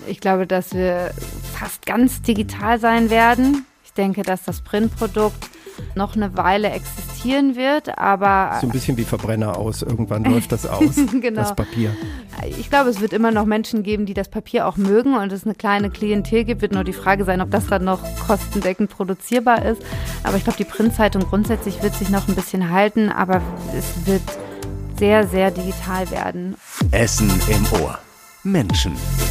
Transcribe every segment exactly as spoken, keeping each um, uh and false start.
Ich glaube, dass wir fast ganz digital sein werden. Ich denke, dass das Printprodukt noch eine Weile existieren wird, aber... So ein bisschen wie Verbrenner aus. Irgendwann läuft das aus, genau. Das Papier. Ich glaube, es wird immer noch Menschen geben, die das Papier auch mögen und es eine kleine Klientel gibt. Wird nur die Frage sein, ob das dann noch kostendeckend produzierbar ist. Aber ich glaube, die Printzeitung grundsätzlich wird sich noch ein bisschen halten, aber es wird sehr, sehr digital werden. Essen im Ohr. Menschen.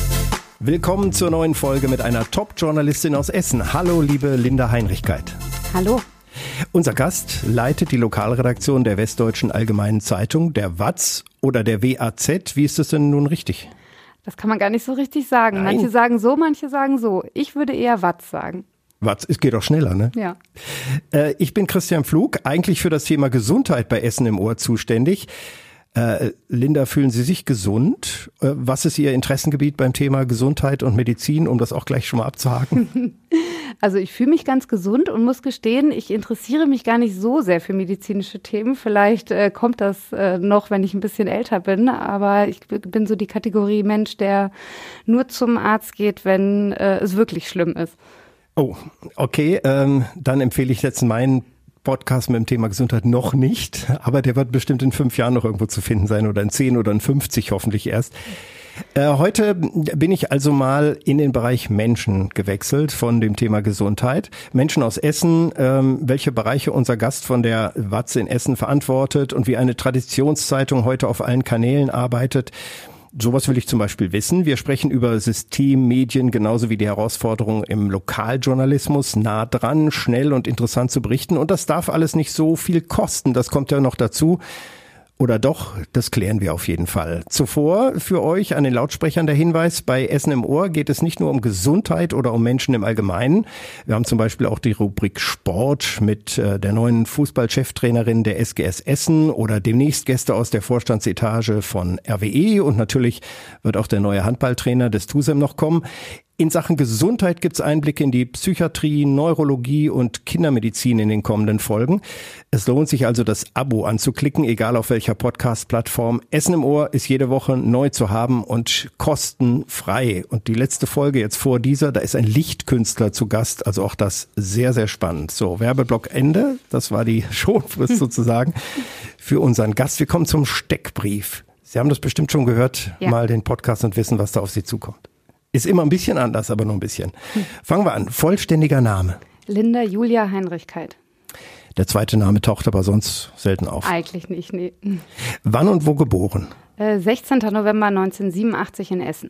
Willkommen zur neuen Folge mit einer Top-Journalistin aus Essen. Hallo, liebe Linda Heinrichkeit. Hallo. Unser Gast leitet die Lokalredaktion der Westdeutschen Allgemeinen Zeitung, der W A Z oder der W A Z. Wie ist das denn nun richtig? Das kann man gar nicht so richtig sagen. Nein. Manche sagen so, manche sagen so. Ich würde eher W A Z sagen. W A Z, es geht auch schneller, ne? Ja. Äh, ich bin Christian Pflug, eigentlich für das Thema Gesundheit bei Essen im Ohr zuständig. Äh, Linda, fühlen Sie sich gesund? Äh, was ist Ihr Interessengebiet beim Thema Gesundheit und Medizin, um das auch gleich schon mal abzuhaken? Also ich fühle mich ganz gesund und muss gestehen, ich interessiere mich gar nicht so sehr für medizinische Themen. Vielleicht äh, kommt das äh, noch, wenn ich ein bisschen älter bin, aber ich bin so die Kategorie Mensch, der nur zum Arzt geht, wenn äh, es wirklich schlimm ist. Oh, okay, ähm, dann empfehle ich jetzt meinen Podcast mit dem Thema Gesundheit noch nicht, aber der wird bestimmt in fünf Jahren noch irgendwo zu finden sein oder in zehn oder in fünfzig hoffentlich erst. Äh, heute bin ich also mal in den Bereich Menschen gewechselt von dem Thema Gesundheit. Menschen aus Essen, ähm, welche Bereiche unser Gast von der W A Z in Essen verantwortet und wie eine Traditionszeitung heute auf allen Kanälen arbeitet. Sowas will ich zum Beispiel wissen. Wir sprechen über Systemmedien, genauso wie die Herausforderung im Lokaljournalismus, nah dran, schnell und interessant zu berichten. Und das darf alles nicht so viel kosten. Das kommt ja noch dazu. Oder doch, das klären wir auf jeden Fall. Zuvor für euch an den Lautsprechern der Hinweis, bei Essen im Ohr geht es nicht nur um Gesundheit oder um Menschen im Allgemeinen. Wir haben zum Beispiel auch die Rubrik Sport mit äh, der neuen Fußballcheftrainerin der S G S Essen oder demnächst Gäste aus der Vorstandsetage von R W E und natürlich wird auch der neue Handballtrainer des TUSEM noch kommen. In Sachen Gesundheit gibt's Einblicke in die Psychiatrie, Neurologie und Kindermedizin in den kommenden Folgen. Es lohnt sich also, das Abo anzuklicken, egal auf welcher Podcast-Plattform. Essen im Ohr ist jede Woche neu zu haben und kostenfrei. Und die letzte Folge jetzt vor dieser, da ist ein Lichtkünstler zu Gast, also auch das sehr, sehr spannend. So, Werbeblock Ende, das war die Schonfrist sozusagen für unseren Gast. Wir kommen zum Steckbrief. Sie haben das bestimmt schon gehört, ja. Mal den Podcast und wissen, was da auf Sie zukommt. Ist immer ein bisschen anders, aber nur ein bisschen. Fangen wir an. Vollständiger Name. Linda Julia Heinrichkeit. Der zweite Name taucht aber sonst selten auf. Eigentlich nicht, nee. Wann und wo geboren? Äh, sechzehnter November neunzehnhundertsiebenundachtzig in Essen.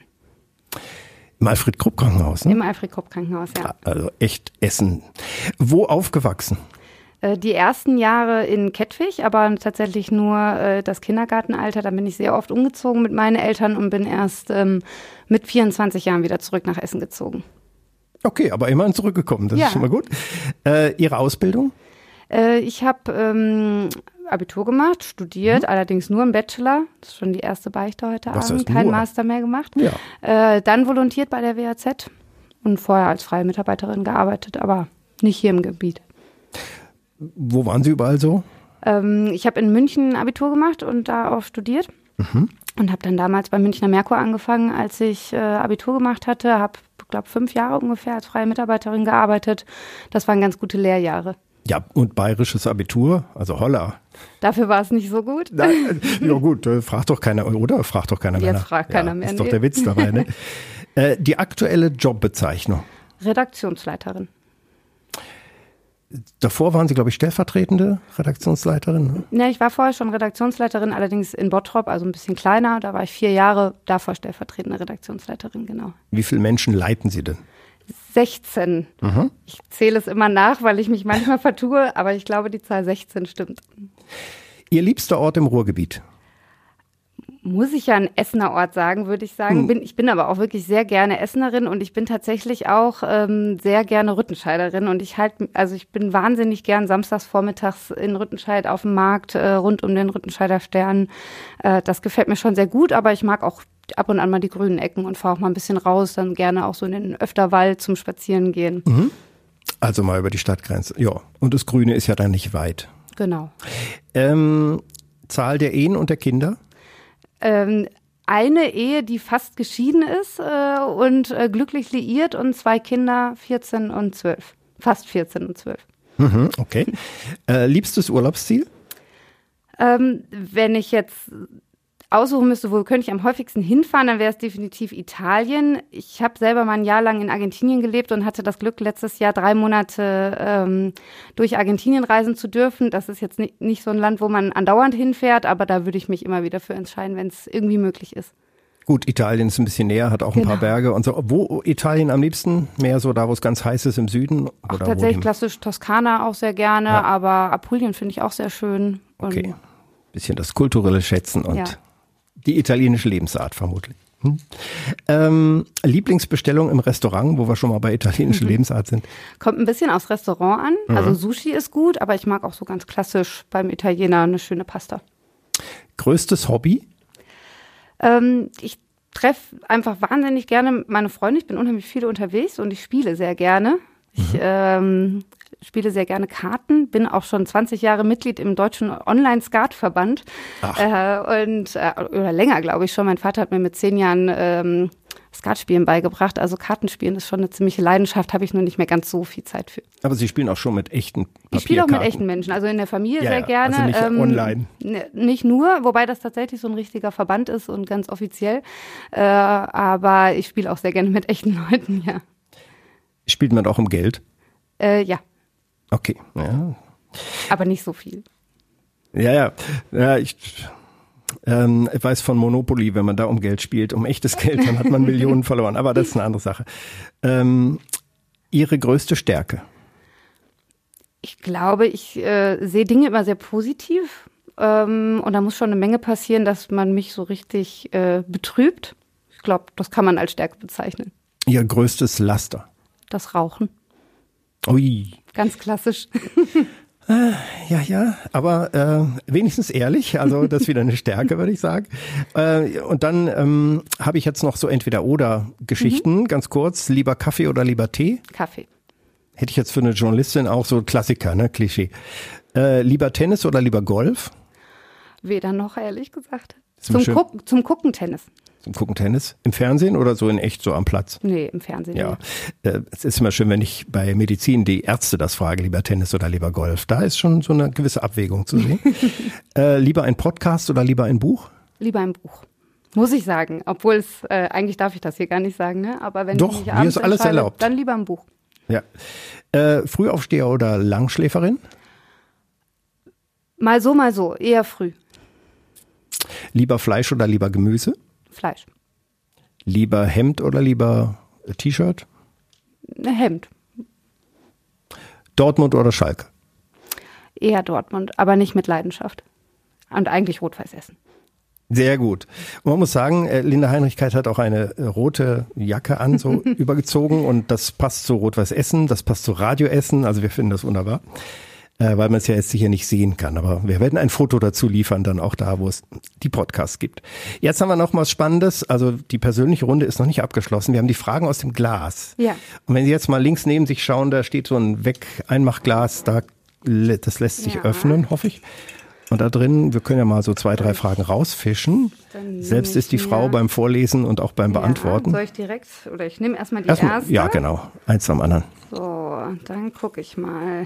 Im Alfred-Krupp-Krankenhaus, ne? Im Alfred-Krupp-Krankenhaus, ja. Also echt Essen. Wo aufgewachsen? Die ersten Jahre in Kettwig, aber tatsächlich nur äh, das Kindergartenalter. Da bin ich sehr oft umgezogen mit meinen Eltern und bin erst ähm, mit vierundzwanzig Jahren wieder zurück nach Essen gezogen. Okay, aber immerhin zurückgekommen, das ja. ist schon mal gut. Äh, Ihre Ausbildung? Äh, ich habe ähm, Abitur gemacht, studiert, mhm. allerdings nur einen Bachelor. Das ist schon die erste Beichte heute Was Abend. heißt Kein nur? Master mehr gemacht. Ja. Äh, dann volontiert bei der W A Z und vorher als freie Mitarbeiterin gearbeitet, aber nicht hier im Gebiet. Wo waren Sie überall so? Ähm, ich habe in München Abitur gemacht und da auch studiert. Mhm. Und habe dann damals beim Münchner Merkur angefangen, als ich äh, Abitur gemacht hatte. Habe, glaube fünf Jahre ungefähr als freie Mitarbeiterin gearbeitet. Das waren ganz gute Lehrjahre. Ja, und bayerisches Abitur, also Holla. Dafür war es nicht so gut. Nein, ja gut, äh, fragt doch keiner, oder? Fragt doch keiner mehr. Jetzt fragt keiner ja, mehr. Ist nee. doch der Witz dabei, ne? äh, die aktuelle Jobbezeichnung. Redaktionsleiterin. Davor waren Sie, glaube ich, stellvertretende Redaktionsleiterin. Ne? Ja, ich war vorher schon Redaktionsleiterin, allerdings in Bottrop, also ein bisschen kleiner. Da war ich vier Jahre, davor stellvertretende Redaktionsleiterin, genau. Wie viele Menschen leiten Sie denn? sechzehn. Mhm. Ich zähle es immer nach, weil ich mich manchmal vertue, aber ich glaube, die Zahl sechzehn stimmt. Ihr liebster Ort im Ruhrgebiet? Muss ich ja ein Essener Ort sagen, würde ich sagen. Hm. Bin, ich bin aber auch wirklich sehr gerne Essenerin und ich bin tatsächlich auch ähm, sehr gerne Rüttenscheiderin. Und ich halt, also ich bin wahnsinnig gern samstags vormittags in Rüttenscheid auf dem Markt, äh, rund um den Rüttenscheider Stern. Äh, das gefällt mir schon sehr gut, aber ich mag auch ab und an mal die grünen Ecken und fahre auch mal ein bisschen raus, dann gerne auch so in den Öfterwald zum Spazieren gehen. Mhm. Also mal über die Stadtgrenze. Ja, und das Grüne ist ja dann nicht weit. Genau. Ähm, Zahl der Ehen und der Kinder? Ähm, eine Ehe, die fast geschieden ist äh, und äh, glücklich liiert und zwei Kinder, vierzehn und zwölf. Fast vierzehn und zwölf. Mhm, okay. Äh, liebstes Urlaubsziel? Ähm, wenn ich jetzt aussuchen müsste, wo könnte ich am häufigsten hinfahren, dann wäre es definitiv Italien. Ich habe selber mal ein Jahr lang in Argentinien gelebt und hatte das Glück, letztes Jahr drei Monate ähm, durch Argentinien reisen zu dürfen. Das ist jetzt nicht, nicht so ein Land, wo man andauernd hinfährt, aber da würde ich mich immer wieder für entscheiden, wenn es irgendwie möglich ist. Gut, Italien ist ein bisschen näher, hat auch ein Genau. paar Berge und so. Wo Italien am liebsten? Mehr so da, wo es ganz heiß ist im Süden? Auch oder tatsächlich wo klassisch Toskana auch sehr gerne, Ja. aber Apulien finde ich auch sehr schön. Und okay, bisschen das kulturelle Schätzen und Ja. die italienische Lebensart vermutlich. Hm. Ähm, Lieblingsbestellung im Restaurant, wo wir schon mal bei italienischer Mhm. Lebensart sind. Kommt ein bisschen aufs Restaurant an. Mhm. Also Sushi ist gut, aber ich mag auch so ganz klassisch beim Italiener eine schöne Pasta. Größtes Hobby? Ähm, ich treffe einfach wahnsinnig gerne meine Freunde. Ich bin unheimlich viel unterwegs und ich spiele sehr gerne. Ich ähm, spiele sehr gerne Karten, bin auch schon zwanzig Jahre Mitglied im Deutschen Online-Skat-Verband. Äh, und äh, oder länger, glaube ich schon. Mein Vater hat mir mit zehn Jahren ähm, Skatspielen beigebracht. Also Kartenspielen ist schon eine ziemliche Leidenschaft, habe ich nur nicht mehr ganz so viel Zeit für. Aber Sie spielen auch schon mit echten Papierkarten. Ich spiele auch mit echten Menschen, also in der Familie Ja, sehr ja, gerne. also nicht ähm, online. n- Nicht nur, wobei das tatsächlich so ein richtiger Verband ist und ganz offiziell. Äh, aber ich spiele auch sehr gerne mit echten Leuten, ja. Spielt man auch um Geld? Äh, ja, Okay, ja. aber nicht so viel. Ja, ja. ja ich, ähm, ich weiß von Monopoly, wenn man da um Geld spielt, um echtes Geld, dann hat man Millionen verloren. Aber das ist eine andere Sache. Ähm, Ihre größte Stärke? Ich glaube, ich äh, sehe Dinge immer sehr positiv. Ähm, und da muss schon eine Menge passieren, dass man mich so richtig äh, betrübt. Ich glaube, das kann man als Stärke bezeichnen. Ihr größtes Laster? Das Rauchen. Ui. Ganz klassisch. Ja, ja, aber äh, wenigstens ehrlich, also das ist wieder eine Stärke, würde ich sagen. Äh, und dann ähm, habe ich jetzt noch so Entweder-Oder-Geschichten, mhm. ganz kurz. Lieber Kaffee oder lieber Tee? Kaffee. Hätte ich jetzt für eine Journalistin auch so Klassiker, ne, Klischee. Äh, lieber Tennis oder lieber Golf? Weder noch, ehrlich gesagt. Zum Zum, Guck, zum Gucken Tennis. Zum Gucken Tennis? Im Fernsehen oder so in echt so am Platz? Nee, im Fernsehen. Ja, äh, es ist immer schön, wenn ich bei Medizin die Ärzte das frage, lieber Tennis oder lieber Golf. Da ist schon so eine gewisse Abwägung zu sehen. äh, lieber ein Podcast oder lieber ein Buch? Lieber ein Buch. Muss ich sagen. Obwohl es, äh, eigentlich darf ich das hier gar nicht sagen, ne? Aber wenn Doch, ich mich mir abends ist alles entscheide, erlaubt. dann lieber ein Buch. Ja. Äh, Frühaufsteher oder Langschläferin? Mal so, mal so. Eher früh. Lieber Fleisch oder lieber Gemüse? Fleisch. Lieber Hemd oder lieber T-Shirt? Ein Hemd. Dortmund oder Schalke? Eher Dortmund, aber nicht mit Leidenschaft. Und eigentlich Rot-Weiß Essen. Sehr gut. Und man muss sagen, äh, Linda Heinrichkeit hat auch eine äh, rote Jacke an, so übergezogen. Und das passt zu Rot-Weiß Essen, das passt zu Radio Essen. Also wir finden das wunderbar. Äh, weil man es ja jetzt sicher nicht sehen kann. Aber wir werden ein Foto dazu liefern, dann auch da, wo es die Podcasts gibt. Jetzt haben wir noch was Spannendes. Also die persönliche Runde ist noch nicht abgeschlossen. Wir haben die Fragen aus dem Glas. Ja. Und wenn Sie jetzt mal links neben sich schauen, da steht so ein Weg-Einmachglas. Da, das lässt sich Ja. öffnen, hoffe ich. Und da drin, wir können ja mal so zwei, drei Fragen rausfischen. Dann nehme Selbst ist die ich Frau mir- beim Vorlesen und auch beim Beantworten. Ja, soll ich direkt, oder ich nehme erstmal die Erstmal, erste. ja, genau. Eins am anderen. So, dann gucke ich mal.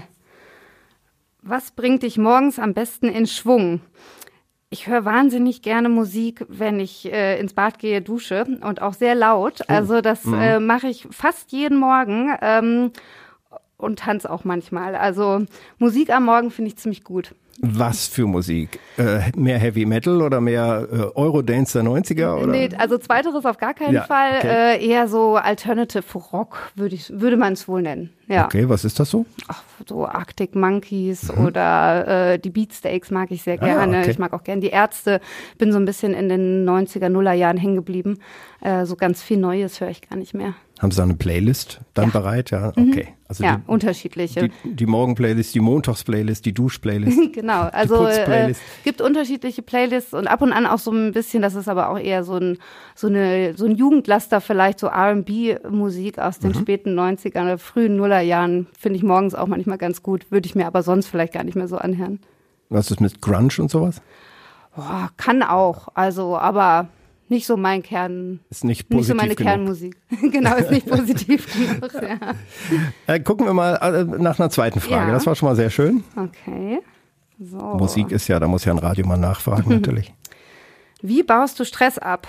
Was bringt dich morgens am besten in Schwung? Ich höre wahnsinnig gerne Musik, wenn ich äh, ins Bad gehe, dusche und auch sehr laut. Also das äh, mache ich fast jeden Morgen ähm, und tanze auch manchmal. Also Musik am Morgen finde ich ziemlich gut. Was für Musik? Äh, mehr Heavy Metal oder mehr äh, Eurodance der neunziger? Oder? Nee, also zweiteres auf gar keinen Ja, Fall. okay. Äh, eher so Alternative Rock würde ich, würde man es wohl nennen. Ja. Okay, was ist das so? Ach, so Arctic Monkeys oder äh, die Beatsteaks mag ich sehr Ah, gerne. okay. Ich mag auch gerne die Ärzte. Bin so ein bisschen in den neunziger, Nuller Jahren hängen geblieben. Äh, so ganz viel Neues höre ich gar nicht mehr. Haben Sie da eine Playlist dann Ja. bereit? Ja, okay. Also Ja, die, unterschiedliche. die, die Morgen-Playlist, die Montags-Playlist, die Dusch-Playlist. Genau, also äh, Putz-Playlist. gibt unterschiedliche Playlists und ab und an auch so ein bisschen, das ist aber auch eher so ein, so eine, so ein Jugendlaster vielleicht, so R und B-Musik aus den späten neunzigern oder frühen Nullerjahren, finde ich morgens auch manchmal ganz gut, würde ich mir aber sonst vielleicht gar nicht mehr so anhören. Was ist mit Grunge und sowas? Boah, kann auch, also, aber nicht so mein Kern. Ist nicht positiv Nicht so meine genug. Kernmusik. Genau, ist nicht positiv genug, ja. Äh, gucken wir mal äh, nach einer zweiten Frage. Ja. Das war schon mal sehr schön. Okay. So. Musik ist ja, da muss ja ein Radiomann nachfragen natürlich. Wie baust du Stress ab?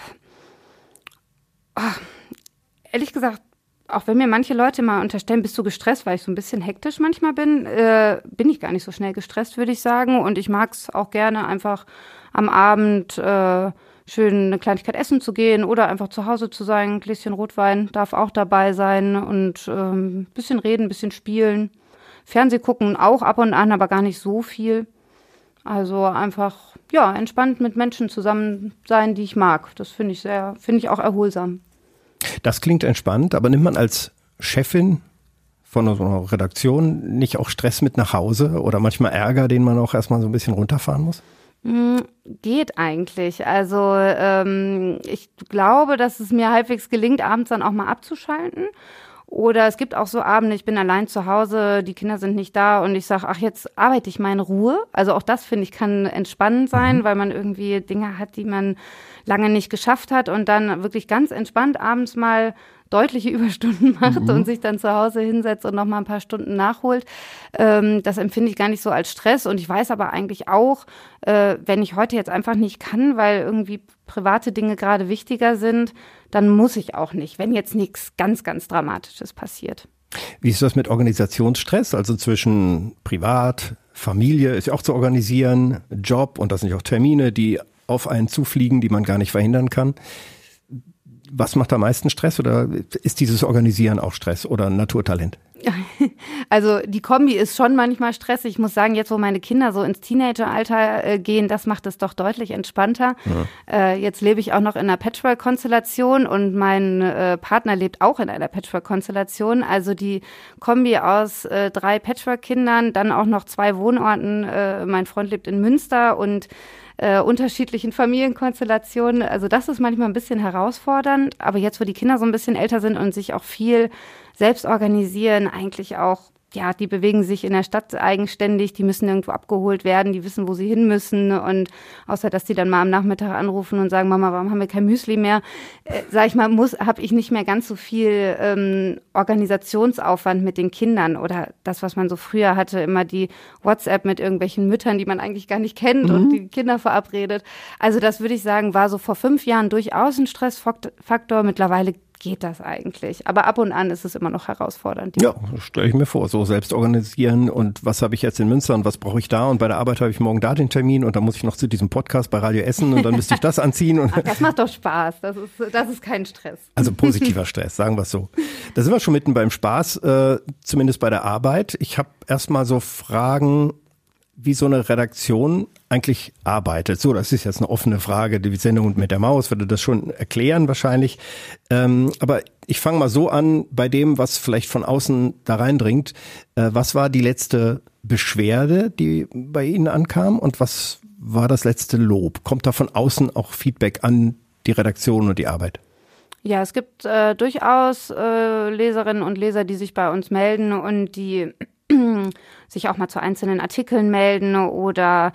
Oh, ehrlich gesagt, auch wenn mir manche Leute mal unterstellen, bist du gestresst, weil ich so ein bisschen hektisch manchmal bin, äh, bin ich gar nicht so schnell gestresst, würde ich sagen. Und ich mag es auch gerne, einfach am Abend äh, schön eine Kleinigkeit essen zu gehen oder einfach zu Hause zu sein. Ein Gläschen Rotwein darf auch dabei sein und ein ähm, bisschen reden, ein bisschen spielen. Fernseh gucken auch ab und an, aber gar nicht so viel. Also einfach, ja, entspannt mit Menschen zusammen sein, die ich mag. Das finde ich sehr, finde ich auch erholsam. Das klingt entspannt, aber nimmt man als Chefin von so einer Redaktion nicht auch Stress mit nach Hause oder manchmal Ärger, den man auch erstmal so ein bisschen runterfahren muss? Geht eigentlich. Also ähm, ich glaube, dass es mir halbwegs gelingt, abends dann auch mal abzuschalten. Oder es gibt auch so Abende, ich bin allein zu Hause, die Kinder sind nicht da und ich sage, ach, jetzt arbeite ich mal in Ruhe. Also auch das, finde ich, kann entspannend sein, mhm. weil man irgendwie Dinge hat, die man lange nicht geschafft hat und dann wirklich ganz entspannt abends mal deutliche Überstunden macht mhm. und sich dann zu Hause hinsetzt und noch mal ein paar Stunden nachholt. Ähm, das empfinde ich gar nicht so als Stress. Und ich weiß aber eigentlich auch, äh, wenn ich heute jetzt einfach nicht kann, weil irgendwie private Dinge gerade wichtiger sind, dann muss ich auch nicht, wenn jetzt nichts ganz, ganz Dramatisches passiert. Wie ist das mit Organisationsstress? Also zwischen Privat, Familie ist ja auch zu organisieren, Job und das sind ja auch Termine, die auf einen zufliegen, die man gar nicht verhindern kann. Was macht am meisten Stress oder ist dieses Organisieren auch Stress oder ein Naturtalent? Also die Kombi ist schon manchmal stressig. Ich muss sagen, jetzt wo meine Kinder so ins Teenageralter äh, gehen, das macht es doch deutlich entspannter. Ja. Äh, jetzt lebe ich auch noch in einer Patchwork-Konstellation und mein äh, Partner lebt auch in einer Patchwork-Konstellation. Also die Kombi aus äh, drei Patchwork-Kindern, dann auch noch zwei Wohnorten. Äh, mein Freund lebt in Münster und Äh, unterschiedlichen Familienkonstellationen. Also das ist manchmal ein bisschen herausfordernd. Aber jetzt, wo die Kinder so ein bisschen älter sind und sich auch viel selbst organisieren, eigentlich auch, ja, die bewegen sich in der Stadt eigenständig, die müssen irgendwo abgeholt werden, die wissen, wo sie hin müssen. Und außer, dass die dann mal am Nachmittag anrufen und sagen, Mama, warum haben wir kein Müsli mehr? Äh, sag ich mal, muss, habe ich nicht mehr ganz so viel ähm, Organisationsaufwand mit den Kindern oder das, was man so früher hatte, immer die WhatsApp mit irgendwelchen Müttern, die man eigentlich gar nicht kennt mhm. und die Kinder verabredet. Also das würde ich sagen, war so vor fünf Jahren durchaus ein Stressfaktor. Mittlerweile geht das eigentlich. Aber ab und an ist es immer noch herausfordernd. Ja, stelle ich mir vor. So selbst organisieren und was habe ich jetzt in Münster und was brauche ich da und bei der Arbeit habe ich morgen da den Termin und dann muss ich noch zu diesem Podcast bei Radio Essen und dann müsste ich das anziehen. Und Ach, das macht doch Spaß. Das ist, das ist kein Stress. Also positiver Stress, sagen wir es so. Da sind wir schon mitten beim Spaß, äh, zumindest bei der Arbeit. Ich habe erstmal so Fragen, wie so eine Redaktion eigentlich arbeitet. So, das ist jetzt eine offene Frage. Die Sendung mit der Maus würde das schon erklären wahrscheinlich. Ähm, aber ich fange mal so an bei dem, was vielleicht von außen da reindringt. Äh, was war die letzte Beschwerde, die bei Ihnen ankam? Und was war das letzte Lob? Kommt da von außen auch Feedback an die Redaktion und die Arbeit? Ja, es gibt äh, durchaus äh, Leserinnen und Leser, die sich bei uns melden und die sich auch mal zu einzelnen Artikeln melden oder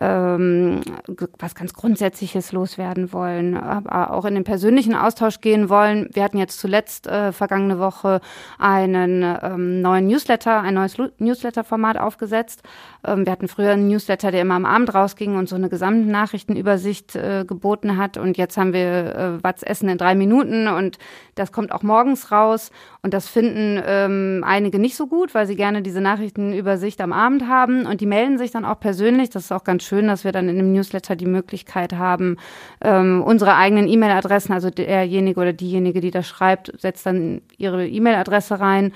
ähm, was ganz Grundsätzliches loswerden wollen, aber auch in den persönlichen Austausch gehen wollen. Wir hatten jetzt zuletzt äh, vergangene Woche einen ähm, neuen Newsletter, ein neues Newsletter-Format aufgesetzt. Ähm, wir hatten früher einen Newsletter, der immer am Abend rausging und so eine Gesamtnachrichtenübersicht äh, geboten hat. Und jetzt haben wir äh, was Essen in drei Minuten und das kommt auch morgens raus. Und das finden ähm, einige nicht so gut, weil sie gerne diese Nachrichtenübersicht am Abend haben. Und die melden sich dann auch persönlich. Das ist auch ganz schön, dass wir dann in dem Newsletter die Möglichkeit haben, ähm, unsere eigenen E-Mail-Adressen, also derjenige oder diejenige, die das schreibt, setzt dann ihre E-Mail-Adresse rein.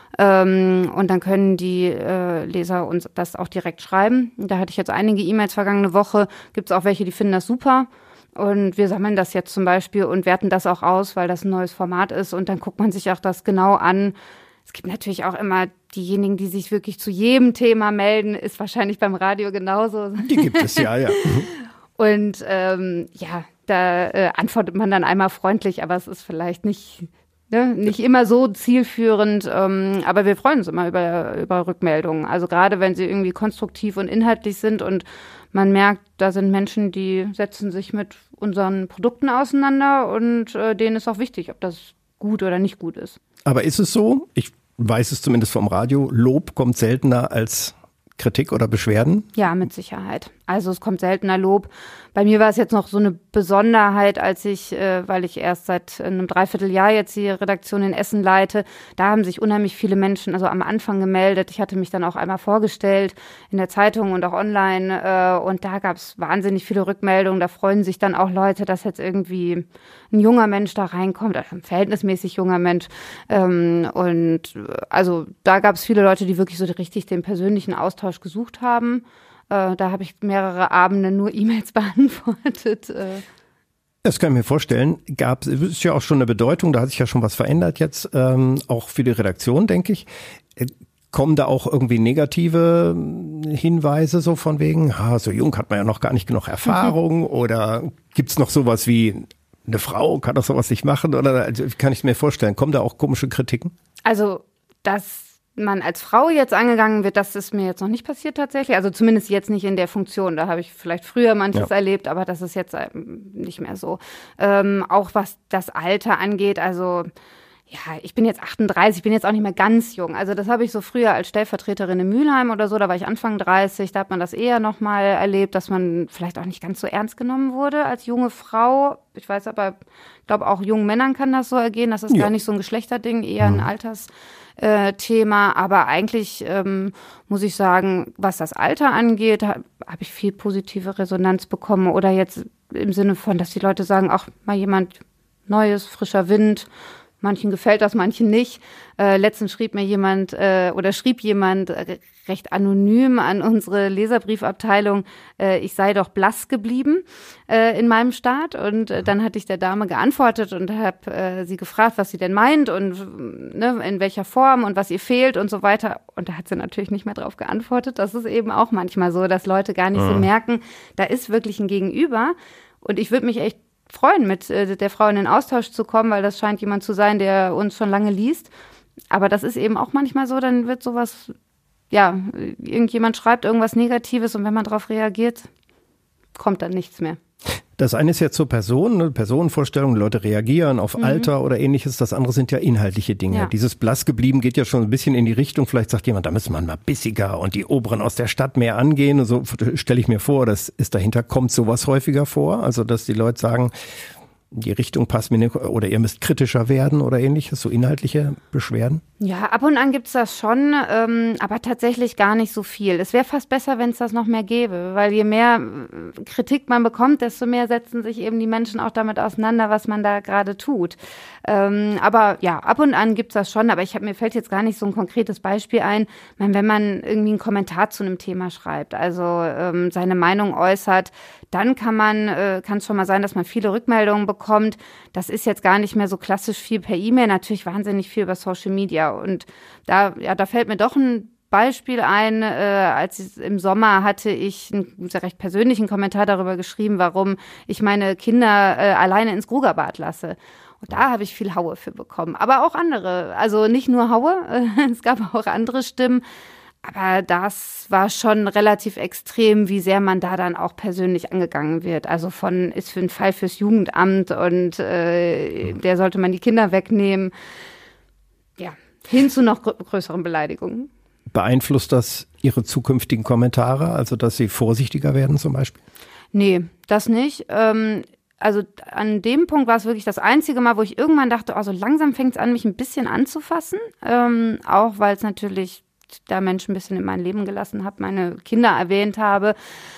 Ähm, und dann können die äh, Leser uns das auch direkt schreiben. Da hatte ich jetzt einige E-Mails vergangene Woche. Gibt es auch welche, die finden das super. Und wir sammeln das jetzt zum Beispiel und werten das auch aus, weil das ein neues Format ist. Und dann guckt man sich auch das genau an. Es gibt natürlich auch immer diejenigen, die sich wirklich zu jedem Thema melden. Ist wahrscheinlich beim Radio genauso. Die gibt es, ja, ja. Und ähm, ja, da äh, antwortet man dann einmal freundlich, aber es ist vielleicht nicht Ne? Nicht immer so zielführend, ähm, aber wir freuen uns immer über, über Rückmeldungen. Also gerade wenn sie irgendwie konstruktiv und inhaltlich sind und man merkt, da sind Menschen, die setzen sich mit unseren Produkten auseinander und äh, denen ist auch wichtig, ob das gut oder nicht gut ist. Aber ist es so? Ich weiß es zumindest vom Radio, Lob kommt seltener als Kritik oder Beschwerden? Ja, mit Sicherheit. Also es kommt seltener Lob. Bei mir war es jetzt noch so eine Besonderheit, als ich, äh, weil ich erst seit einem Dreivierteljahr jetzt die Redaktion in Essen leite, da haben sich unheimlich viele Menschen also am Anfang gemeldet. Ich hatte mich dann auch einmal vorgestellt in der Zeitung und auch online äh, und da gab es wahnsinnig viele Rückmeldungen. Da freuen sich dann auch Leute, dass jetzt irgendwie ein junger Mensch da reinkommt, also ein verhältnismäßig junger Mensch. Ähm, und also da gab es viele Leute, die wirklich so richtig den persönlichen Austausch gesucht haben. Äh, da habe ich mehrere Abende nur E-Mails beantwortet. Äh. Das kann ich mir vorstellen. Gab es ist ja auch schon eine Bedeutung, da hat sich ja schon was verändert jetzt, ähm, auch für die Redaktion, denke ich. Äh, kommen da auch irgendwie negative Hinweise so von wegen, ah, so jung hat man ja noch gar nicht genug Erfahrung mhm. oder gibt's noch sowas wie eine Frau kann doch sowas nicht machen oder also, kann ich mir vorstellen, kommen da auch komische Kritiken? Also, dass man als Frau jetzt angegangen wird, das ist mir jetzt noch nicht passiert tatsächlich. Also zumindest jetzt nicht in der Funktion. Da habe ich vielleicht früher manches ja. erlebt, aber das ist jetzt nicht mehr so. Ähm, auch was das Alter angeht, also ja, ich bin jetzt achtunddreißig, ich bin jetzt auch nicht mehr ganz jung. Also das habe ich so früher als Stellvertreterin in Mülheim oder so, da war ich Anfang dreißig, da hat man das eher noch mal erlebt, dass man vielleicht auch nicht ganz so ernst genommen wurde als junge Frau. Ich weiß aber, ich glaube auch jungen Männern kann das so ergehen, das ist ja. gar nicht so ein Geschlechterding, eher mhm. ein Altersthema. Aber eigentlich ähm, muss ich sagen, was das Alter angeht, habe hab ich viel positive Resonanz bekommen. Oder jetzt im Sinne von, dass die Leute sagen, ach, mal jemand Neues, frischer Wind. Manchen gefällt das, manchen nicht. Äh, letztens schrieb mir jemand äh, oder schrieb jemand äh, recht anonym an unsere Leserbriefabteilung, äh, ich sei doch blass geblieben äh, in meinem Start. Und äh, dann hatte ich der Dame geantwortet und habe äh, sie gefragt, was sie denn meint und ne, in welcher Form und was ihr fehlt und so weiter. Und da hat sie natürlich nicht mehr drauf geantwortet. Das ist eben auch manchmal so, dass Leute gar nicht mhm. so merken, da ist wirklich ein Gegenüber. Und ich würde mich echt freuen, mit äh, der Frau in den Austausch zu kommen, weil das scheint jemand zu sein, der uns schon lange liest. Aber das ist eben auch manchmal so, dann wird sowas, ja, irgendjemand schreibt irgendwas Negatives und wenn man darauf reagiert, kommt dann nichts mehr. Das eine ist ja zur Person, ne? Personenvorstellung, Leute reagieren auf mhm. Alter oder ähnliches. Das andere sind ja inhaltliche Dinge. Ja. Dieses blass geblieben geht ja schon ein bisschen in die Richtung. Vielleicht sagt jemand, da müssen wir mal bissiger und die Oberen aus der Stadt mehr angehen. Und so stelle ich mir vor, das ist dahinter, kommt sowas häufiger vor. Also, dass die Leute sagen, die Richtung passt mir nicht oder ihr müsst kritischer werden oder ähnliches, so inhaltliche Beschwerden? Ja, ab und an gibt's das schon, ähm, aber tatsächlich gar nicht so viel. Es wäre fast besser, wenn es das noch mehr gäbe, weil je mehr Kritik man bekommt, desto mehr setzen sich eben die Menschen auch damit auseinander, was man da gerade tut. Ähm, aber ja, ab und an gibt's das schon, aber ich hab, mir fällt jetzt gar nicht so ein konkretes Beispiel ein. Ich meine, wenn man irgendwie einen Kommentar zu einem Thema schreibt, also ähm, seine Meinung äußert, dann kann man, äh, kann es schon mal sein, dass man viele Rückmeldungen bekommt. Das ist jetzt gar nicht mehr so klassisch viel per E-Mail, natürlich wahnsinnig viel über Social Media. Und da, ja, da fällt mir doch ein Beispiel ein, äh, als ich, im Sommer hatte ich einen recht persönlichen Kommentar darüber geschrieben, warum ich meine Kinder äh, alleine ins Grugerbad lasse. Und da habe ich viel Haue für bekommen. Aber auch andere, also nicht nur Haue, äh, es gab auch andere Stimmen. Aber das war schon relativ extrem, wie sehr man da dann auch persönlich angegangen wird. Also von, ist für einen Fall fürs Jugendamt und äh, der sollte man die Kinder wegnehmen. Ja, hin zu noch grö- größeren Beleidigungen. Beeinflusst das Ihre zukünftigen Kommentare, also dass Sie vorsichtiger werden zum Beispiel? Nee, das nicht. Ähm, also an dem Punkt war es wirklich das einzige Mal, wo ich irgendwann dachte, oh, so langsam fängt es an, mich ein bisschen anzufassen. Ähm, auch weil es natürlich da Menschen ein bisschen in mein Leben gelassen habe, meine Kinder erwähnt habe.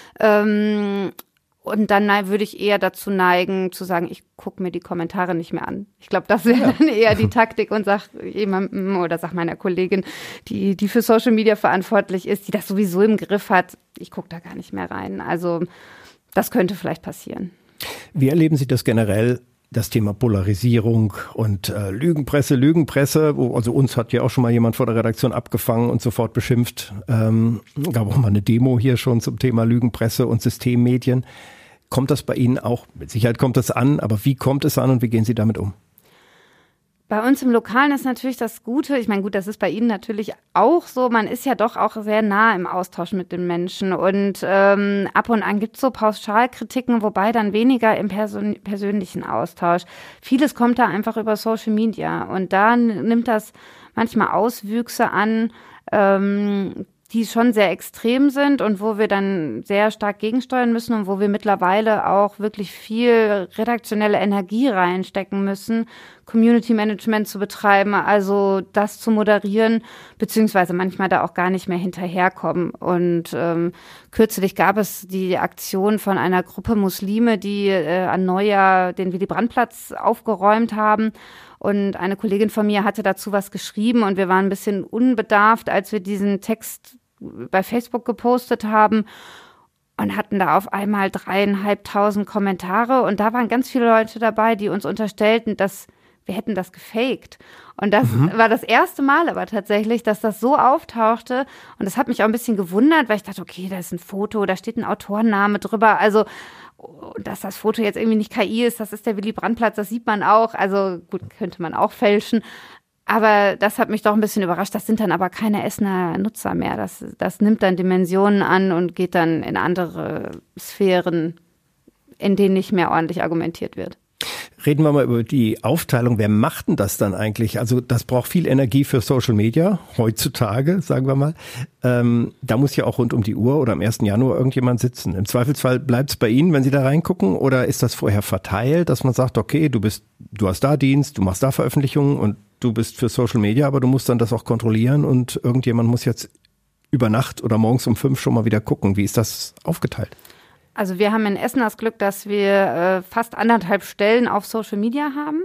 Ähm, und dann würde ich eher dazu neigen, zu sagen, ich gucke mir die Kommentare nicht mehr an. Ich glaube, das wäre ja. dann eher die Taktik und sag jemandem oder sag meiner Kollegin, die, die für Social Media verantwortlich ist, die das sowieso im Griff hat, ich gucke da gar nicht mehr rein. Also das könnte vielleicht passieren. Wie erleben Sie das generell? Das Thema Polarisierung und äh, Lügenpresse, Lügenpresse, wo, also uns hat ja auch schon mal jemand vor der Redaktion abgefangen und sofort beschimpft. Ähm, gab auch mal eine Demo hier schon zum Thema Lügenpresse und Systemmedien. Kommt das bei Ihnen auch? Mit Sicherheit kommt das an, aber wie kommt es an und wie gehen Sie damit um? Bei uns im Lokalen ist natürlich das Gute, ich meine, gut, das ist bei Ihnen natürlich auch so, man ist ja doch auch sehr nah im Austausch mit den Menschen und ähm, ab und an gibt es so Pauschalkritiken, wobei dann weniger im Person- persönlichen Austausch. Vieles kommt da einfach über Social Media und da nimmt das manchmal Auswüchse an, ähm, die schon sehr extrem sind und wo wir dann sehr stark gegensteuern müssen und wo wir mittlerweile auch wirklich viel redaktionelle Energie reinstecken müssen, Community Management zu betreiben, also das zu moderieren, beziehungsweise manchmal da auch gar nicht mehr hinterherkommen. Und ähm, kürzlich gab es die Aktion von einer Gruppe Muslime, die äh, an Neujahr den Willy-Brandt-Platz aufgeräumt haben. Und eine Kollegin von mir hatte dazu was geschrieben und wir waren ein bisschen unbedarft, als wir diesen Text bei Facebook gepostet haben und hatten da auf einmal dreieinhalbtausend Kommentare und da waren ganz viele Leute dabei, die uns unterstellten, dass wir hätten das gefaked. Und das mhm. war das erste Mal aber tatsächlich, dass das so auftauchte und das hat mich auch ein bisschen gewundert, weil ich dachte, okay, da ist ein Foto, da steht ein Autorenname drüber, also dass das Foto jetzt irgendwie nicht K I ist, das ist der Willy-Brandt-Platz, das sieht man auch, also gut, könnte man auch fälschen. Aber das hat mich doch ein bisschen überrascht. Das sind dann aber keine Essener Nutzer mehr. Das, das nimmt dann Dimensionen an und geht dann in andere Sphären, in denen nicht mehr ordentlich argumentiert wird. Reden wir mal über die Aufteilung. Wer macht denn das dann eigentlich? Also das braucht viel Energie für Social Media, heutzutage, sagen wir mal. Ähm, da muss ja auch rund um die Uhr oder am ersten Januar irgendjemand sitzen. Im Zweifelsfall bleibt es bei Ihnen, wenn Sie da reingucken, oder ist das vorher verteilt, dass man sagt, okay, du bist, du hast da Dienst, du machst da Veröffentlichungen und du bist für Social Media, aber du musst dann das auch kontrollieren und irgendjemand muss jetzt über Nacht oder morgens um fünf schon mal wieder gucken. Wie ist das aufgeteilt? Also wir haben in Essen das Glück, dass wir äh, fast anderthalb Stellen auf Social Media haben.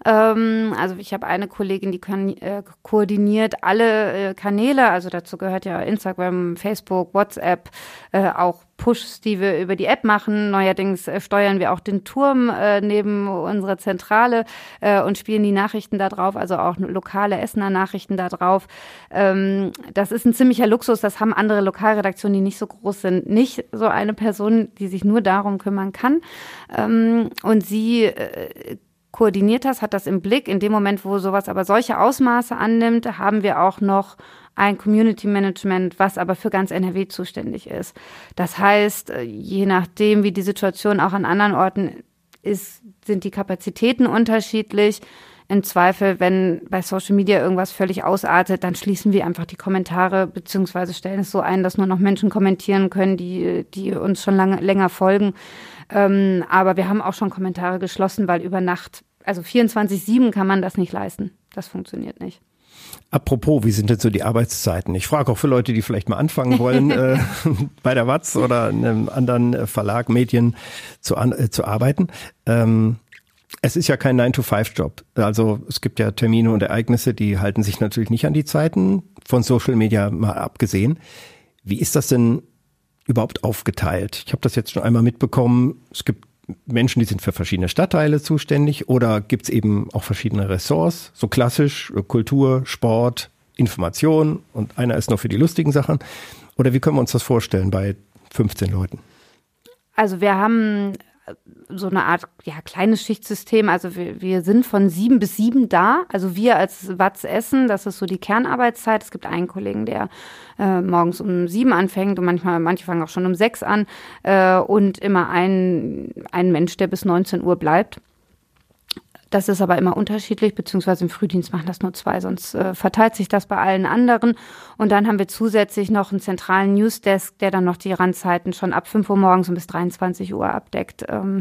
Ähm, also ich habe eine Kollegin, die kann, äh, koordiniert alle äh, Kanäle, also dazu gehört ja Instagram, Facebook, WhatsApp, äh, auch Pushs, die wir über die App machen. Neuerdings äh, steuern wir auch den Turm äh, neben unserer Zentrale äh, und spielen die Nachrichten da drauf, also auch lokale Essener Nachrichten da drauf. Ähm, das ist ein ziemlicher Luxus, das haben andere Lokalredaktionen, die nicht so groß sind, nicht so eine Person, die sich nur darum kümmern kann. Ähm, und sie äh, koordiniert das, hat das im Blick. In dem Moment, wo sowas aber solche Ausmaße annimmt, haben wir auch noch ein Community Management, was aber für ganz N R W zuständig ist. Das heißt, je nachdem, wie die Situation auch an anderen Orten ist, sind die Kapazitäten unterschiedlich. Im Zweifel, wenn bei Social Media irgendwas völlig ausartet, dann schließen wir einfach die Kommentare beziehungsweise stellen es so ein, dass nur noch Menschen kommentieren können, die, die uns schon lange, länger folgen. Ähm, aber wir haben auch schon Kommentare geschlossen, weil über Nacht, also vierundzwanzig sieben kann man das nicht leisten. Das funktioniert nicht. Apropos, wie sind denn so die Arbeitszeiten? Ich frage auch für Leute, die vielleicht mal anfangen wollen, äh, bei der Watz oder einem anderen Verlag, Medien zu, an, äh, zu arbeiten. Ähm, es ist ja kein nine to five Job. Also es gibt ja Termine und Ereignisse, die halten sich natürlich nicht an die Zeiten, von Social Media mal abgesehen. Wie ist das denn überhaupt aufgeteilt? Ich habe das jetzt schon einmal mitbekommen. Es gibt Menschen, die sind für verschiedene Stadtteile zuständig, oder gibt es eben auch verschiedene Ressorts, so klassisch Kultur, Sport, Information, und einer ist noch für die lustigen Sachen. Oder wie können wir uns das vorstellen bei fünfzehn Leuten? Also wir haben so eine Art ja kleines Schichtsystem. Also wir, wir sind von sieben bis sieben da. Also wir als Watz Essen, das ist so die Kernarbeitszeit. Es gibt einen Kollegen, der äh, morgens um sieben anfängt und manchmal, manche fangen auch schon um sechs an äh, und immer ein, ein Mensch, der bis neunzehn Uhr bleibt. Das ist aber immer unterschiedlich, beziehungsweise im Frühdienst machen das nur zwei, sonst äh, verteilt sich das bei allen anderen. Und dann haben wir zusätzlich noch einen zentralen Newsdesk, der dann noch die Randzeiten schon ab fünf Uhr morgens und bis dreiundzwanzig Uhr abdeckt. Ähm,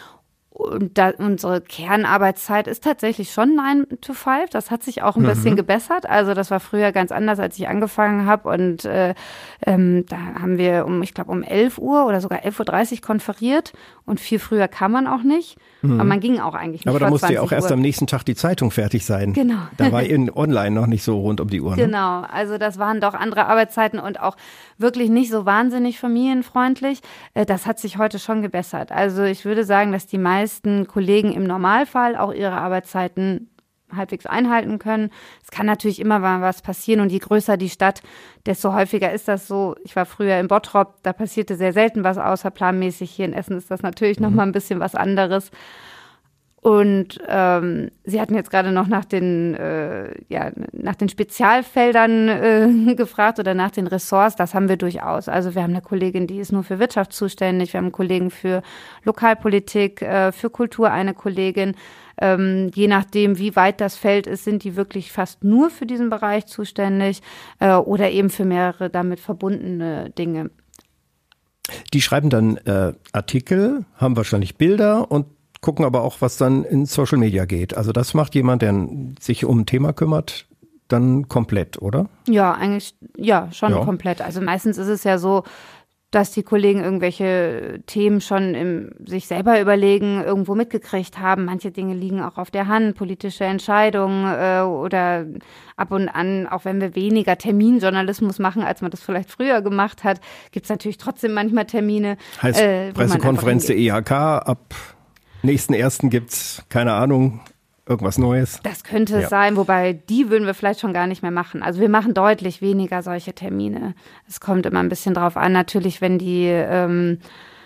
und da, unsere Kernarbeitszeit ist tatsächlich schon nine to five. Das hat sich auch ein mhm. bisschen gebessert. Also das war früher ganz anders, als ich angefangen habe. Und äh, ähm, da haben wir um, ich glaube, um elf Uhr oder sogar elf Uhr dreißig konferiert. Und viel früher kann man auch nicht. Mhm. Aber man ging auch eigentlich nicht. Aber da musste ja auch Uhr. erst am nächsten Tag die Zeitung fertig sein. Genau. Da war in online noch nicht so rund um die Uhr. Ne? Genau. Also das waren doch andere Arbeitszeiten und auch wirklich nicht so wahnsinnig familienfreundlich. Das hat sich heute schon gebessert. Also ich würde sagen, dass die meisten Kollegen im Normalfall auch ihre Arbeitszeiten halbwegs einhalten können. Es kann natürlich immer mal was passieren und je größer die Stadt, desto häufiger ist das so. Ich war früher in Bottrop, da passierte sehr selten was außerplanmäßig. Hier in Essen ist das natürlich mhm. noch mal ein bisschen was anderes. Und ähm, Sie hatten jetzt gerade noch nach den, äh, ja, nach den Spezialfeldern äh, gefragt oder nach den Ressorts. Das haben wir durchaus. Also wir haben eine Kollegin, die ist nur für Wirtschaft zuständig. Wir haben einen Kollegen für Lokalpolitik, äh, für Kultur eine Kollegin. Ähm, je nachdem, wie weit das Feld ist, sind die wirklich fast nur für diesen Bereich zuständig äh, oder eben für mehrere damit verbundene Dinge. Die schreiben dann äh, Artikel, haben wahrscheinlich Bilder und gucken aber auch, was dann in Social Media geht. Also das macht jemand, der sich um ein Thema kümmert, dann komplett, oder? Ja, eigentlich, ja, schon ja. komplett. Also meistens ist es ja so, dass die Kollegen irgendwelche Themen schon im, sich selber überlegen, irgendwo mitgekriegt haben. Manche Dinge liegen auch auf der Hand, politische Entscheidungen äh, oder ab und an, auch wenn wir weniger Terminjournalismus machen, als man das vielleicht früher gemacht hat, gibt es natürlich trotzdem manchmal Termine. Heißt äh, Pressekonferenz der I H K ab nächsten ersten gibt's, keine Ahnung, irgendwas Neues? Das könnte es ja. sein, wobei die würden wir vielleicht schon gar nicht mehr machen. Also wir machen deutlich weniger solche Termine. Es kommt immer ein bisschen drauf an, natürlich, wenn die, ähm,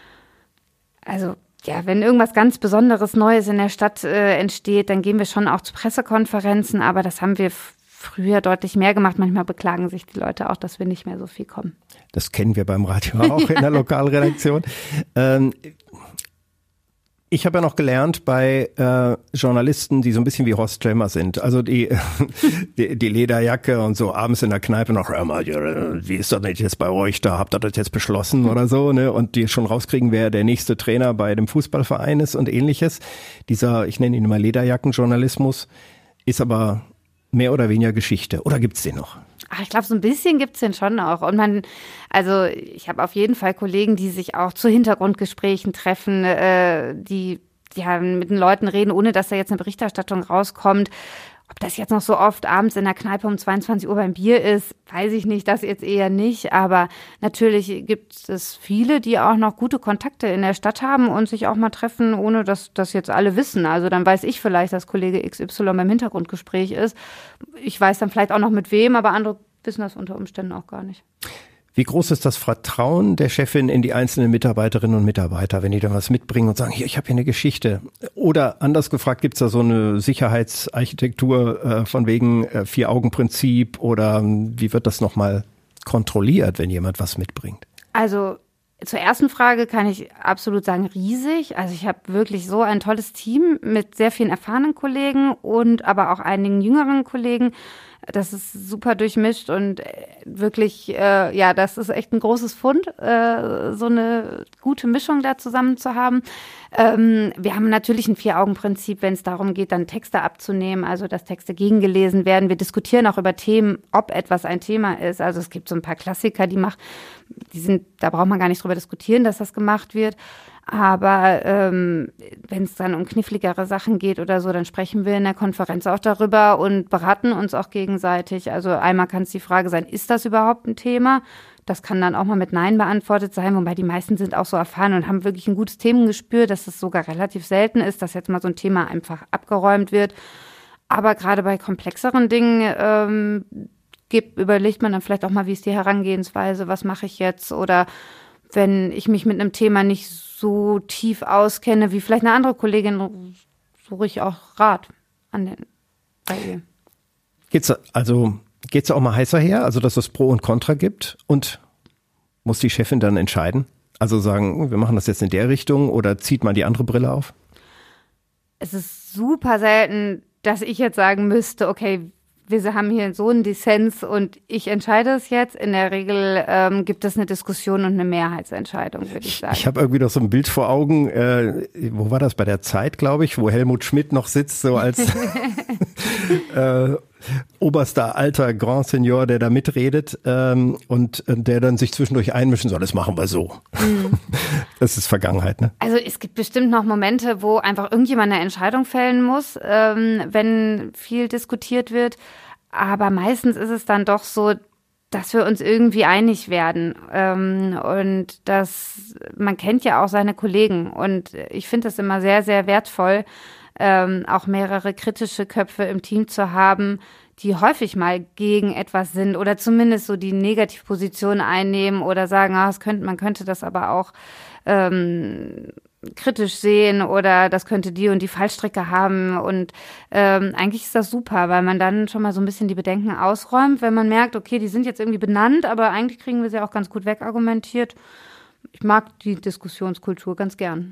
also ja, wenn irgendwas ganz Besonderes Neues in der Stadt äh, entsteht, dann gehen wir schon auch zu Pressekonferenzen, aber das haben wir f- früher deutlich mehr gemacht. Manchmal beklagen sich die Leute auch, dass wir nicht mehr so viel kommen. Das kennen wir beim Radio auch in der Lokalredaktion. ähm, Ich habe ja noch gelernt bei äh, Journalisten, die so ein bisschen wie Horst Schlemmer sind. Also die, die die Lederjacke und so abends in der Kneipe noch, hör mal, wie ist das nicht jetzt bei euch da? Habt ihr das jetzt beschlossen oder so? Ne? Und die schon rauskriegen, wer der nächste Trainer bei dem Fußballverein ist und ähnliches. Dieser, ich nenne ihn immer Lederjackenjournalismus, ist aber mehr oder weniger Geschichte. Oder gibt's den noch? Ach, ich glaube, so ein bisschen gibt's den schon auch. Und man, also ich habe auf jeden Fall Kollegen, die sich auch zu Hintergrundgesprächen treffen, äh, die ja mit den Leuten reden, ohne dass da jetzt eine Berichterstattung rauskommt. Ob das jetzt noch so oft abends in der Kneipe um zweiundzwanzig Uhr beim Bier ist, weiß ich nicht, das jetzt eher nicht. Aber natürlich gibt es viele, die auch noch gute Kontakte in der Stadt haben und sich auch mal treffen, ohne dass das jetzt alle wissen. Also dann weiß ich vielleicht, dass Kollege X Y beim Hintergrundgespräch ist. Ich weiß dann vielleicht auch noch mit wem, aber andere wissen das unter Umständen auch gar nicht. Wie groß ist das Vertrauen der Chefin in die einzelnen Mitarbeiterinnen und Mitarbeiter, wenn die da was mitbringen und sagen, hier, ich habe hier eine Geschichte? Oder anders gefragt, gibt's da so eine Sicherheitsarchitektur äh, von wegen äh, Vier-Augen-Prinzip oder ähm, wie wird das nochmal kontrolliert, wenn jemand was mitbringt? Also zur ersten Frage kann ich absolut sagen, riesig. Also ich habe wirklich so ein tolles Team mit sehr vielen erfahrenen Kollegen und aber auch einigen jüngeren Kollegen. Das ist super durchmischt und wirklich, äh, ja, das ist echt ein großes Fund, äh, so eine gute Mischung da zusammen zu haben. Ähm, wir haben natürlich ein Vier-Augen-Prinzip, wenn es darum geht, dann Texte abzunehmen, also dass Texte gegengelesen werden. Wir diskutieren auch über Themen, ob etwas ein Thema ist. Also es gibt so ein paar Klassiker, die macht, die sind, da braucht man gar nicht drüber diskutieren, dass das gemacht wird. Aber ähm, wenn es dann um kniffligere Sachen geht oder so, dann sprechen wir in der Konferenz auch darüber und beraten uns auch gegenseitig. Also einmal kann es die Frage sein, ist das überhaupt ein Thema? Das kann dann auch mal mit Nein beantwortet sein, wobei die meisten sind auch so erfahren und haben wirklich ein gutes Themengespür, dass es sogar relativ selten ist, dass jetzt mal so ein Thema einfach abgeräumt wird. Aber gerade bei komplexeren Dingen ähm, gibt, überlegt man dann vielleicht auch mal, wie ist die Herangehensweise, was mache ich jetzt? Oder wenn ich mich mit einem Thema nicht so tief auskenne wie vielleicht eine andere Kollegin, suche ich auch Rat an den, bei ihr. Geht's also geht's auch mal heißer her, also dass es Pro und Contra gibt und muss die Chefin dann entscheiden? Also sagen, wir machen das jetzt in der Richtung oder zieht man die andere Brille auf? Es ist super selten, dass ich jetzt sagen müsste, okay, wir haben hier so einen Dissens und ich entscheide es jetzt. In der Regel ähm, gibt es eine Diskussion und eine Mehrheitsentscheidung, würde ich sagen. Ich habe irgendwie noch so ein Bild vor Augen, äh, wo war das, bei der Zeit, glaube ich, wo Helmut Schmidt noch sitzt, so als äh, oberster alter Grand Senior, der da mitredet ähm, und äh, der dann sich zwischendurch einmischen soll. Das machen wir so. Mhm. Das ist Vergangenheit, ne? Also es gibt bestimmt noch Momente, wo einfach irgendjemand eine Entscheidung fällen muss, ähm, wenn viel diskutiert wird. Aber meistens ist es dann doch so, dass wir uns irgendwie einig werden. Ähm, und das, man kennt ja auch seine Kollegen. Und ich finde es immer sehr, sehr wertvoll, ähm, auch mehrere kritische Köpfe im Team zu haben, die häufig mal gegen etwas sind oder zumindest so die Negativposition einnehmen oder sagen, ah, es könnte, man könnte das aber auch ähm, kritisch sehen oder das könnte die und die Fallstricke haben. Und ähm, eigentlich ist das super, weil man dann schon mal so ein bisschen die Bedenken ausräumt, wenn man merkt, okay, die sind jetzt irgendwie benannt, aber eigentlich kriegen wir sie auch ganz gut wegargumentiert. Ich mag die Diskussionskultur ganz gern.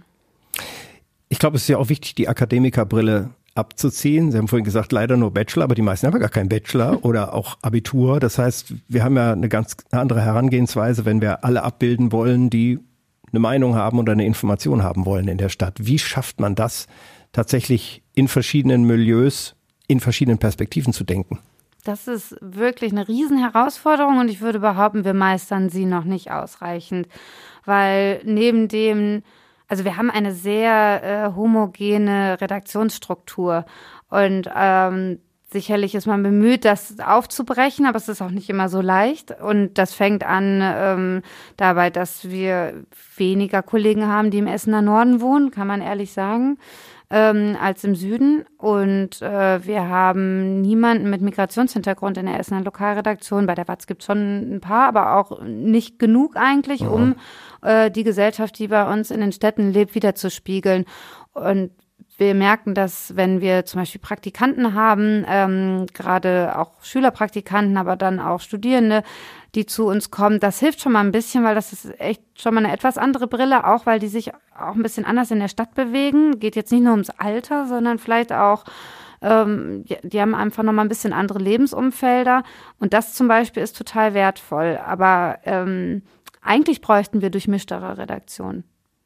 Ich glaube, es ist ja auch wichtig, die Akademikerbrille abzuziehen. Sie haben vorhin gesagt, leider nur Bachelor, aber die meisten haben ja gar keinen Bachelor oder auch Abitur. Das heißt, wir haben ja eine ganz andere Herangehensweise, wenn wir alle abbilden wollen, die eine Meinung haben oder eine Information haben wollen in der Stadt. Wie schafft man das, tatsächlich in verschiedenen Milieus, in verschiedenen Perspektiven zu denken? Das ist wirklich eine Riesenherausforderung und ich würde behaupten, wir meistern sie noch nicht ausreichend, weil neben dem, also wir haben eine sehr äh, homogene Redaktionsstruktur und ähm, sicherlich ist man bemüht, das aufzubrechen, aber es ist auch nicht immer so leicht. Und das fängt an ähm, dabei, dass wir weniger Kollegen haben, die im Essener Norden wohnen, kann man ehrlich sagen, ähm, als im Süden. Und äh, wir haben niemanden mit Migrationshintergrund in der Essener Lokalredaktion. Bei der W A Z gibt es schon ein paar, aber auch nicht genug eigentlich, mhm. um äh, die Gesellschaft, die bei uns in den Städten lebt, wiederzuspiegeln. Und wir merken, dass wenn wir zum Beispiel Praktikanten haben, ähm, gerade auch Schülerpraktikanten, aber dann auch Studierende, die zu uns kommen, das hilft schon mal ein bisschen, weil das ist echt schon mal eine etwas andere Brille, auch weil die sich auch ein bisschen anders in der Stadt bewegen. Geht jetzt nicht nur ums Alter, sondern vielleicht auch, ähm, die, die haben einfach noch mal ein bisschen andere Lebensumfelder. Und das zum Beispiel ist total wertvoll. Aber ähm, eigentlich bräuchten wir durchmischtere Redaktionen.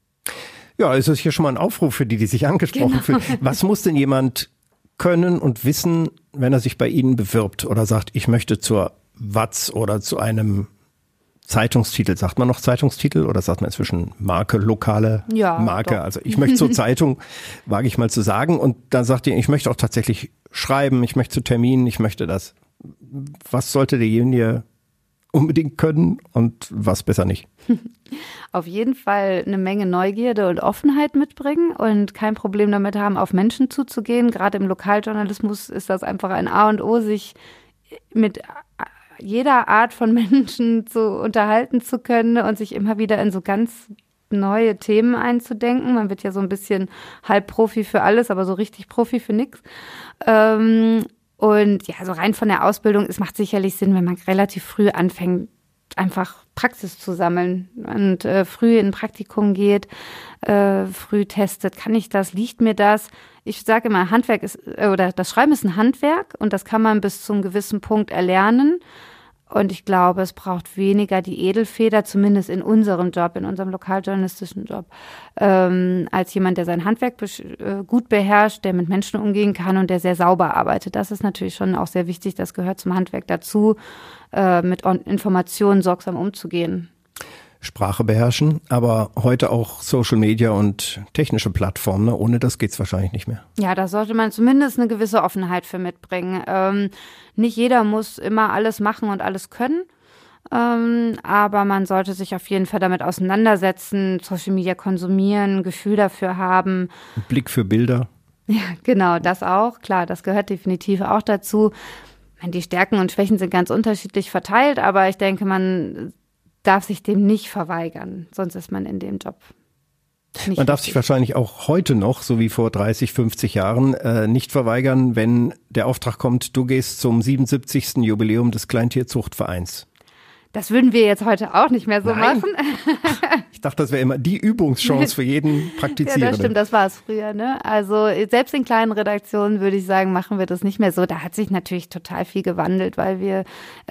Ja, es ist hier schon mal ein Aufruf für die, die sich angesprochen genau. fühlen. Was muss denn jemand können und wissen, wenn er sich bei Ihnen bewirbt oder sagt, ich möchte zur W A Z oder zu einem Zeitungstitel? Sagt man noch Zeitungstitel oder sagt man inzwischen Marke, lokale ja, Marke? Doch. Also ich möchte zur Zeitung, wage ich mal zu sagen. Und dann sagt ihr, ich möchte auch tatsächlich schreiben, ich möchte zu Terminen, ich möchte das. Was sollte derjenige unbedingt können und was besser nicht? Auf jeden Fall eine Menge Neugierde und Offenheit mitbringen und kein Problem damit haben, auf Menschen zuzugehen. Gerade im Lokaljournalismus ist das einfach ein A und O, sich mit jeder Art von Menschen zu unterhalten zu können und sich immer wieder in so ganz neue Themen einzudenken. Man wird ja so ein bisschen halb Profi für alles, aber so richtig Profi für nichts. Ähm, Und ja, so rein von der Ausbildung, es macht sicherlich Sinn, wenn man relativ früh anfängt, einfach Praxis zu sammeln und äh, früh in ein Praktikum geht, äh, früh testet, kann ich das, liegt mir das? Ich sage immer, Handwerk ist, oder das Schreiben ist ein Handwerk und das kann man bis zu einem gewissen Punkt erlernen. Und ich glaube, es braucht weniger die Edelfeder, zumindest in unserem Job, in unserem lokaljournalistischen Job, ähm, als jemand, der sein Handwerk be- äh, gut beherrscht, der mit Menschen umgehen kann und der sehr sauber arbeitet. Das ist natürlich schon auch sehr wichtig, das gehört zum Handwerk dazu, äh, mit On- Informationen sorgsam umzugehen. Sprache beherrschen, aber heute auch Social Media und technische Plattformen, ne? Ohne das geht's wahrscheinlich nicht mehr. Ja, da sollte man zumindest eine gewisse Offenheit für mitbringen. Ähm, nicht jeder muss immer alles machen und alles können, ähm, aber man sollte sich auf jeden Fall damit auseinandersetzen, Social Media konsumieren, Gefühl dafür haben. Ein Blick für Bilder. Ja, genau, das auch. Klar, das gehört definitiv auch dazu. Ich meine, die Stärken und Schwächen sind ganz unterschiedlich verteilt, aber ich denke, man darf sich dem nicht verweigern, sonst ist man in dem Job nicht. Man darf sich wahrscheinlich auch heute noch, so wie vor dreißig, fünfzig Jahren, äh, nicht verweigern, wenn der Auftrag kommt, du gehst zum siebenundsiebzigsten Jubiläum des Kleintierzuchtvereins. Das würden wir jetzt heute auch nicht mehr so Nein. machen. Ich dachte, das wäre immer die Übungschance für jeden Praktizierenden. Ja, das stimmt, das war es früher, ne? Also selbst in kleinen Redaktionen würde ich sagen, machen wir das nicht mehr so. Da hat sich natürlich total viel gewandelt, weil wir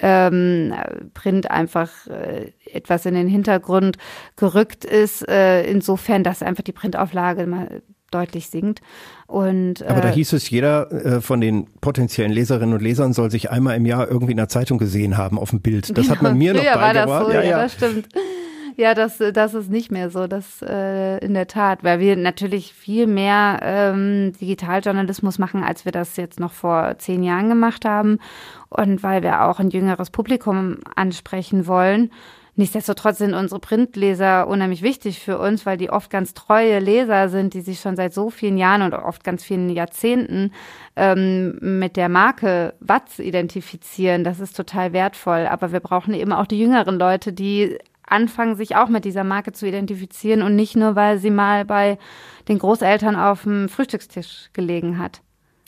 ähm, Print einfach äh, etwas in den Hintergrund gerückt ist. Äh, insofern, dass einfach die Printauflage mal deutlich sinkt. Und, äh, Aber da hieß es, jeder äh, von den potenziellen Leserinnen und Lesern soll sich einmal im Jahr irgendwie in der Zeitung gesehen haben auf dem Bild. Das genau, hat man mir noch beigebracht. War das so, ja, ja, ja, das stimmt. Ja, das, das ist nicht mehr so, das äh, in der Tat, weil wir natürlich viel mehr ähm, Digitaljournalismus machen, als wir das jetzt noch vor zehn Jahren gemacht haben und weil wir auch ein jüngeres Publikum ansprechen wollen. Nichtsdestotrotz sind unsere Printleser unheimlich wichtig für uns, weil die oft ganz treue Leser sind, die sich schon seit so vielen Jahren und oft ganz vielen Jahrzehnten ähm, mit der Marke W A Z identifizieren. Das ist total wertvoll. Aber wir brauchen eben auch die jüngeren Leute, die anfangen, sich auch mit dieser Marke zu identifizieren und nicht nur, weil sie mal bei den Großeltern auf dem Frühstückstisch gelegen hat.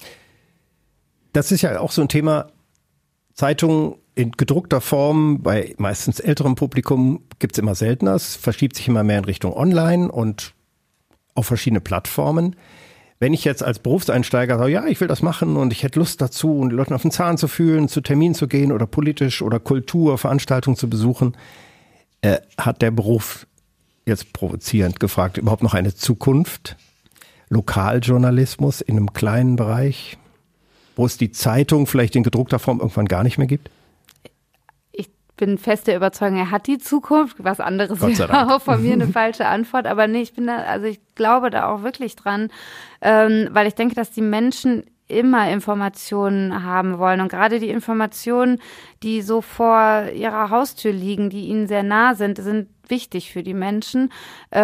Das ist ja auch so ein Thema. Zeitungen in gedruckter Form, bei meistens älterem Publikum gibt es immer seltener. Es verschiebt sich immer mehr in Richtung Online und auf verschiedene Plattformen. Wenn ich jetzt als Berufseinsteiger sage, ja, ich will das machen und ich hätte Lust dazu und die Leute auf den Zahn zu fühlen, zu Terminen zu gehen oder politisch oder Kultur, Veranstaltungen zu besuchen, äh, hat der Beruf, jetzt provozierend gefragt, überhaupt noch eine Zukunft? Lokaljournalismus in einem kleinen Bereich, wo es die Zeitung vielleicht in gedruckter Form irgendwann gar nicht mehr gibt? Ich bin fest der Überzeugung, er hat die Zukunft. Was anderes wäre auch von mir eine falsche Antwort. Aber nee, ich bin da, also ich glaube da auch wirklich dran, ähm, weil ich denke, dass die Menschen immer Informationen haben wollen. Und gerade die Informationen, die so vor ihrer Haustür liegen, die ihnen sehr nah sind, sind wichtig für die Menschen.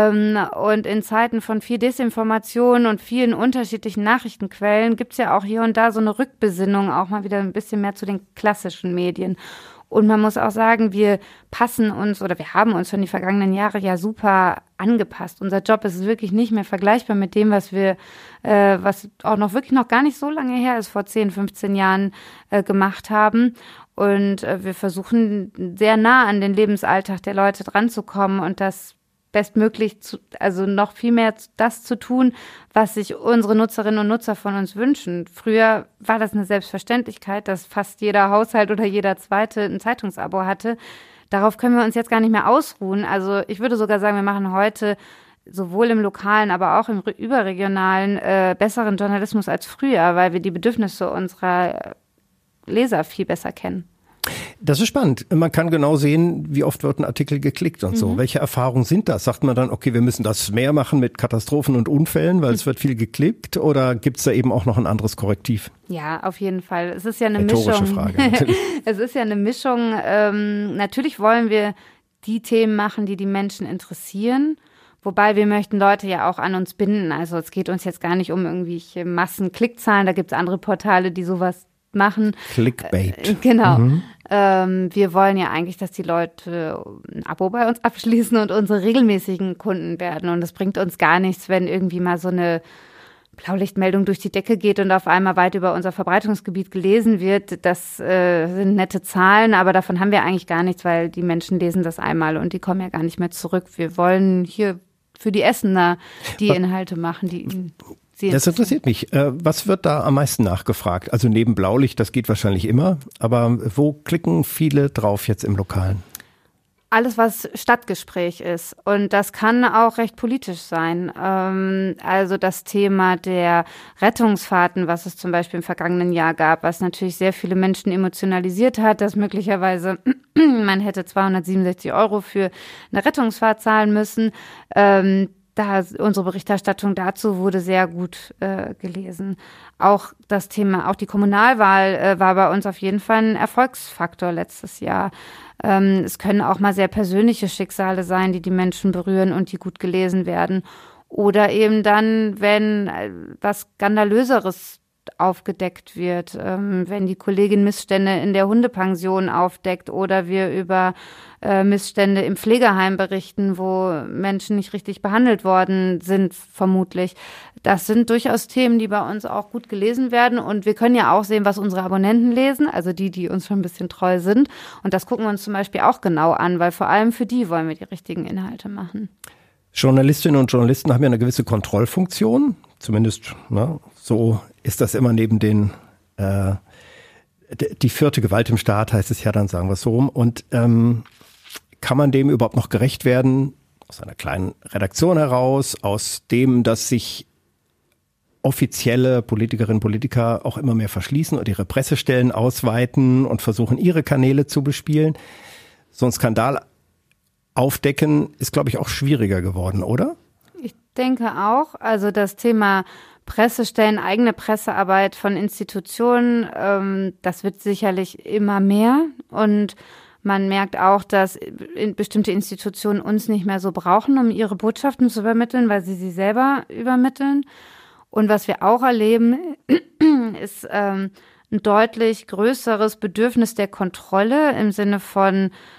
Und in Zeiten von viel Desinformation und vielen unterschiedlichen Nachrichtenquellen gibt es ja auch hier und da so eine Rückbesinnung, auch mal wieder ein bisschen mehr zu den klassischen Medien. Und man muss auch sagen, wir passen uns oder wir haben uns schon die vergangenen Jahre ja super angepasst. Unser Job ist wirklich nicht mehr vergleichbar mit dem, was wir, äh, was auch noch wirklich noch gar nicht so lange her ist, vor zehn, fünfzehn Jahren äh, gemacht haben. Und äh, wir versuchen sehr nah an den Lebensalltag der Leute dran zu kommen und das bestmöglich, zu, also noch viel mehr das zu tun, was sich unsere Nutzerinnen und Nutzer von uns wünschen. Früher war das eine Selbstverständlichkeit, dass fast jeder Haushalt oder jeder Zweite ein Zeitungsabo hatte. Darauf können wir uns jetzt gar nicht mehr ausruhen. Also ich würde sogar sagen, wir machen heute sowohl im lokalen, aber auch im überregionalen äh, besseren Journalismus als früher, weil wir die Bedürfnisse unserer Leser viel besser kennen. Das ist spannend. Man kann genau sehen, wie oft wird ein Artikel geklickt und so. Mhm. Welche Erfahrungen sind das? Sagt man dann, okay, wir müssen das mehr machen mit Katastrophen und Unfällen, weil mhm. es wird viel geklickt? Oder gibt es da eben auch noch ein anderes Korrektiv? Ja, auf jeden Fall. Es ist ja eine Rhetorische Mischung. Frage, natürlich. Es ist ja eine Mischung. Ähm, natürlich wollen wir die Themen machen, die die Menschen interessieren. Wobei wir möchten Leute ja auch an uns binden. Also es geht uns jetzt gar nicht um irgendwelche Massen-Klickzahlen. Da gibt es andere Portale, die sowas machen. Clickbait. Äh, genau. Mhm. Ähm, wir wollen ja eigentlich, dass die Leute ein Abo bei uns abschließen und unsere regelmäßigen Kunden werden. Und es bringt uns gar nichts, wenn irgendwie mal so eine Blaulichtmeldung durch die Decke geht und auf einmal weit über unser Verbreitungsgebiet gelesen wird. Das äh, sind nette Zahlen, aber davon haben wir eigentlich gar nichts, weil die Menschen lesen das einmal und die kommen ja gar nicht mehr zurück. Wir wollen hier für die Essener die Inhalte machen, die ihnen Das interessiert mich. Was wird da am meisten nachgefragt? Also neben Blaulicht, das geht wahrscheinlich immer, aber wo klicken viele drauf jetzt im Lokalen? Alles, was Stadtgespräch ist. Und das kann auch recht politisch sein. Also das Thema der Rettungsfahrten, was es zum Beispiel im vergangenen Jahr gab, was natürlich sehr viele Menschen emotionalisiert hat, dass möglicherweise man hätte zweihundertsiebenundsechzig Euro für eine Rettungsfahrt zahlen müssen. Da unsere Berichterstattung dazu wurde sehr gut äh, gelesen. Auch das Thema, auch die Kommunalwahl äh, war bei uns auf jeden Fall ein Erfolgsfaktor letztes Jahr. Ähm, es können auch mal sehr persönliche Schicksale sein, die die Menschen berühren und die gut gelesen werden. Oder eben dann, wenn äh, was Skandalöseres aufgedeckt wird, ähm, wenn die Kollegin Missstände in der Hundepension aufdeckt oder wir über äh, Missstände im Pflegeheim berichten, wo Menschen nicht richtig behandelt worden sind, vermutlich. Das sind durchaus Themen, die bei uns auch gut gelesen werden und wir können ja auch sehen, was unsere Abonnenten lesen, also die, die uns schon ein bisschen treu sind und das gucken wir uns zum Beispiel auch genau an, weil vor allem für die wollen wir die richtigen Inhalte machen. Journalistinnen und Journalisten haben ja eine gewisse Kontrollfunktion, zumindest ne, so ist das immer neben den, äh, die vierte Gewalt im Staat heißt es ja dann, sagen wir es so rum. Und ähm, kann man dem überhaupt noch gerecht werden, aus einer kleinen Redaktion heraus, aus dem, dass sich offizielle Politikerinnen und Politiker auch immer mehr verschließen und ihre Pressestellen ausweiten und versuchen, ihre Kanäle zu bespielen? So ein Skandal aufdecken ist, glaube ich, auch schwieriger geworden, oder? Ich denke auch. Also das Thema Pressestellen, eigene Pressearbeit von Institutionen, ähm, das wird sicherlich immer mehr. Und man merkt auch, dass in bestimmte Institutionen uns nicht mehr so brauchen, um ihre Botschaften zu übermitteln, weil sie sie selber übermitteln. Und was wir auch erleben, ist ähm, ein deutlich größeres Bedürfnis der Kontrolle im Sinne von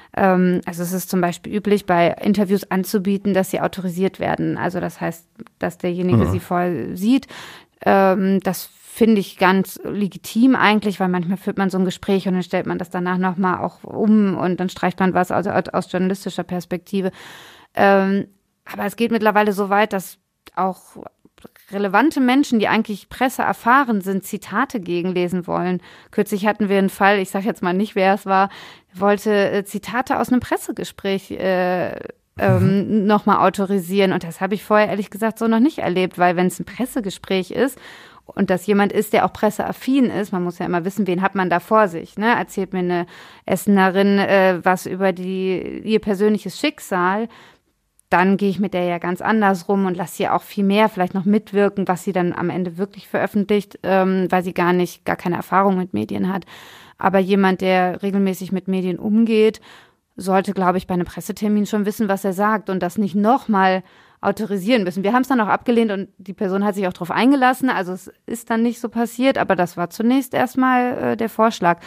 Ähm, also es ist zum Beispiel üblich, bei Interviews anzubieten, dass sie autorisiert werden. Also das heißt, dass derjenige mhm. sie vorher sieht. Ähm, das finde ich ganz legitim eigentlich, weil manchmal führt man so ein Gespräch und dann stellt man das danach nochmal auch um und dann streicht man was also aus journalistischer Perspektive. Ähm, aber es geht mittlerweile so weit, dass auch relevante Menschen, die eigentlich presseerfahren sind, Zitate gegenlesen wollen. Kürzlich hatten wir einen Fall, ich sage jetzt mal nicht, wer es war, wollte äh, Zitate aus einem Pressegespräch äh, ähm, nochmal autorisieren. Und das habe ich vorher ehrlich gesagt so noch nicht erlebt, weil wenn es ein Pressegespräch ist und das jemand ist, der auch presseaffin ist, man muss ja immer wissen, wen hat man da vor sich, ne? Erzählt mir eine Essenerin äh, was über die ihr persönliches Schicksal, dann gehe ich mit der ja ganz anders rum und lasse sie auch viel mehr vielleicht noch mitwirken, was sie dann am Ende wirklich veröffentlicht, ähm, weil sie gar nicht, gar keine Erfahrung mit Medien hat. Aber jemand, der regelmäßig mit Medien umgeht, sollte, glaube ich, bei einem Pressetermin schon wissen, was er sagt und das nicht nochmal autorisieren müssen. Wir haben es dann auch abgelehnt und die Person hat sich auch darauf eingelassen. Also es ist dann nicht so passiert, aber das war zunächst erstmal äh, der Vorschlag.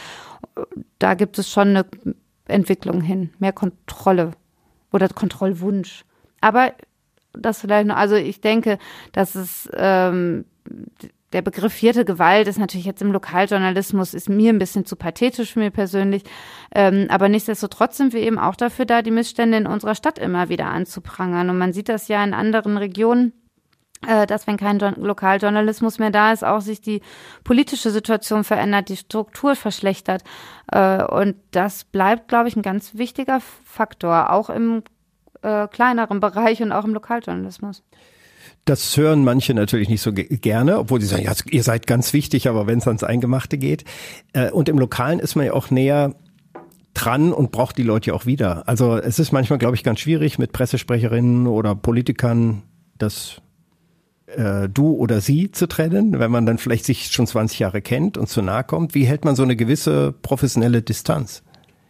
Da gibt es schon eine Entwicklung hin, mehr Kontrolle oder Kontrollwunsch. Aber das vielleicht noch, also ich denke, dass es ähm, der Begriff vierte Gewalt ist natürlich jetzt im Lokaljournalismus, ist mir ein bisschen zu pathetisch für mich persönlich. Ähm, aber nichtsdestotrotz sind wir eben auch dafür da, die Missstände in unserer Stadt immer wieder anzuprangern. Und man sieht das ja in anderen Regionen, äh, dass wenn kein jo- Lokaljournalismus mehr da ist, auch sich die politische Situation verändert, die Struktur verschlechtert. Äh, und das bleibt, glaube ich, ein ganz wichtiger Faktor, auch im äh, kleineren Bereich und auch im Lokaljournalismus. Das hören manche natürlich nicht so ge- gerne, obwohl sie sagen, ja, ihr seid ganz wichtig, aber wenn es ans Eingemachte geht. Äh, und im Lokalen ist man ja auch näher dran und braucht die Leute ja auch wieder. Also es ist manchmal, glaube ich, ganz schwierig mit Pressesprecherinnen oder Politikern das äh, Du oder Sie zu trennen, wenn man dann vielleicht sich schon zwanzig Jahre kennt und zu nahe kommt. Wie hält man so eine gewisse professionelle Distanz?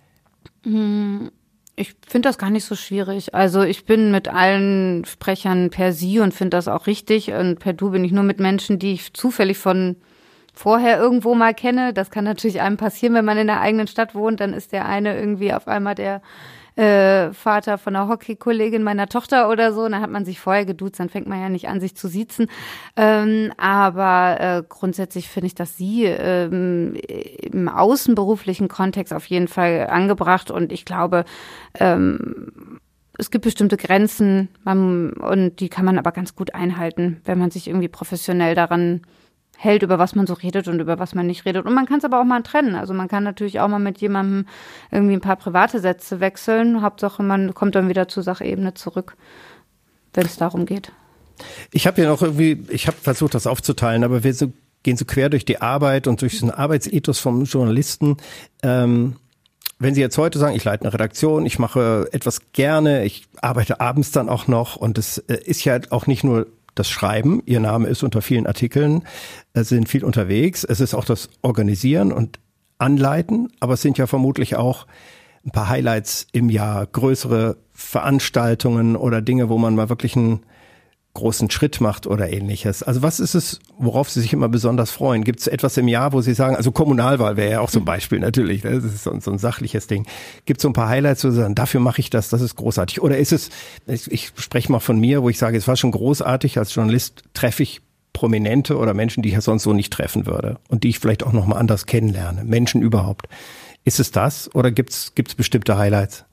Hm. Ich finde das gar nicht so schwierig. Also ich bin mit allen Sprechern per Sie und finde das auch richtig. Und per Du bin ich nur mit Menschen, die ich zufällig von vorher irgendwo mal kenne. Das kann natürlich einem passieren, wenn man in der eigenen Stadt wohnt. Dann ist der eine irgendwie auf einmal der äh, Vater von einer Hockeykollegin meiner Tochter oder so. Und dann hat man sich vorher geduzt, dann fängt man ja nicht an, sich zu siezen. Ähm, aber äh, grundsätzlich finde ich, dass Sie ähm, im außenberuflichen Kontext auf jeden Fall angebracht. Und ich glaube, ähm, es gibt bestimmte Grenzen man, und die kann man aber ganz gut einhalten, wenn man sich irgendwie professionell daran hält, über was man so redet und über was man nicht redet. Und man kann es aber auch mal trennen. Also man kann natürlich auch mal mit jemandem irgendwie ein paar private Sätze wechseln. Hauptsache, man kommt dann wieder zur Sachebene zurück, wenn es darum geht. Ich habe ja noch irgendwie, ich habe versucht, das aufzuteilen, aber wir so, gehen so quer durch die Arbeit und durch den Arbeitsethos vom Journalisten. Ähm, wenn Sie jetzt heute sagen, ich leite eine Redaktion, ich mache etwas gerne, ich arbeite abends dann auch noch und es äh, ist ja auch nicht nur das Schreiben, Ihr Name ist unter vielen Artikeln, Sie sind viel unterwegs, es ist auch das Organisieren und Anleiten, aber es sind ja vermutlich auch ein paar Highlights im Jahr, größere Veranstaltungen oder Dinge, wo man mal wirklich einen großen Schritt macht oder ähnliches. Also was ist es, worauf Sie sich immer besonders freuen? Gibt es etwas im Jahr, wo Sie sagen, also Kommunalwahl wäre ja auch so ein Beispiel natürlich, das ist so, so ein sachliches Ding. Gibt es so ein paar Highlights, wo Sie sagen, dafür mache ich das, das ist großartig? Oder ist es, ich, ich spreche mal von mir, wo ich sage, es war schon großartig, als Journalist treffe ich Prominente oder Menschen, die ich ja sonst so nicht treffen würde und die ich vielleicht auch nochmal anders kennenlerne, Menschen überhaupt. Ist es das oder gibt's gibt's bestimmte Highlights?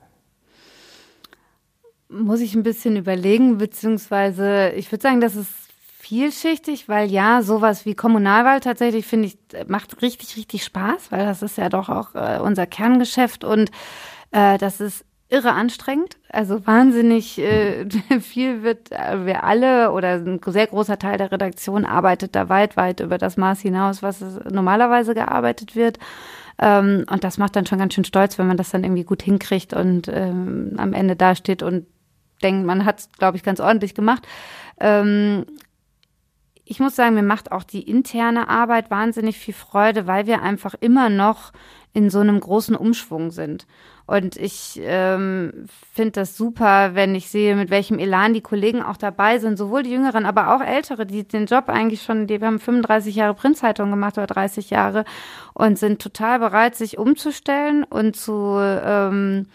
Muss ich ein bisschen überlegen, beziehungsweise ich würde sagen, das ist vielschichtig, weil ja, sowas wie Kommunalwahl tatsächlich, finde ich, macht richtig, richtig Spaß, weil das ist ja doch auch äh, unser Kerngeschäft und äh, das ist irre anstrengend, also wahnsinnig äh, viel wird, äh, wir alle oder ein sehr großer Teil der Redaktion arbeitet da weit, weit über das Maß hinaus, was es normalerweise gearbeitet wird. Ähm, und das macht dann schon ganz schön stolz, wenn man das dann irgendwie gut hinkriegt und ähm, am Ende dasteht und denkt, man hat es, glaube ich, ganz ordentlich gemacht. Ähm, ich muss sagen, mir macht auch die interne Arbeit wahnsinnig viel Freude, weil wir einfach immer noch in so einem großen Umschwung sind. Und ich ähm, finde das super, wenn ich sehe, mit welchem Elan die Kollegen auch dabei sind, sowohl die Jüngeren, aber auch Ältere, die den Job eigentlich schon, die haben fünfunddreißig Jahre Printzeitung gemacht oder dreißig Jahre und sind total bereit, sich umzustellen und zu ähm,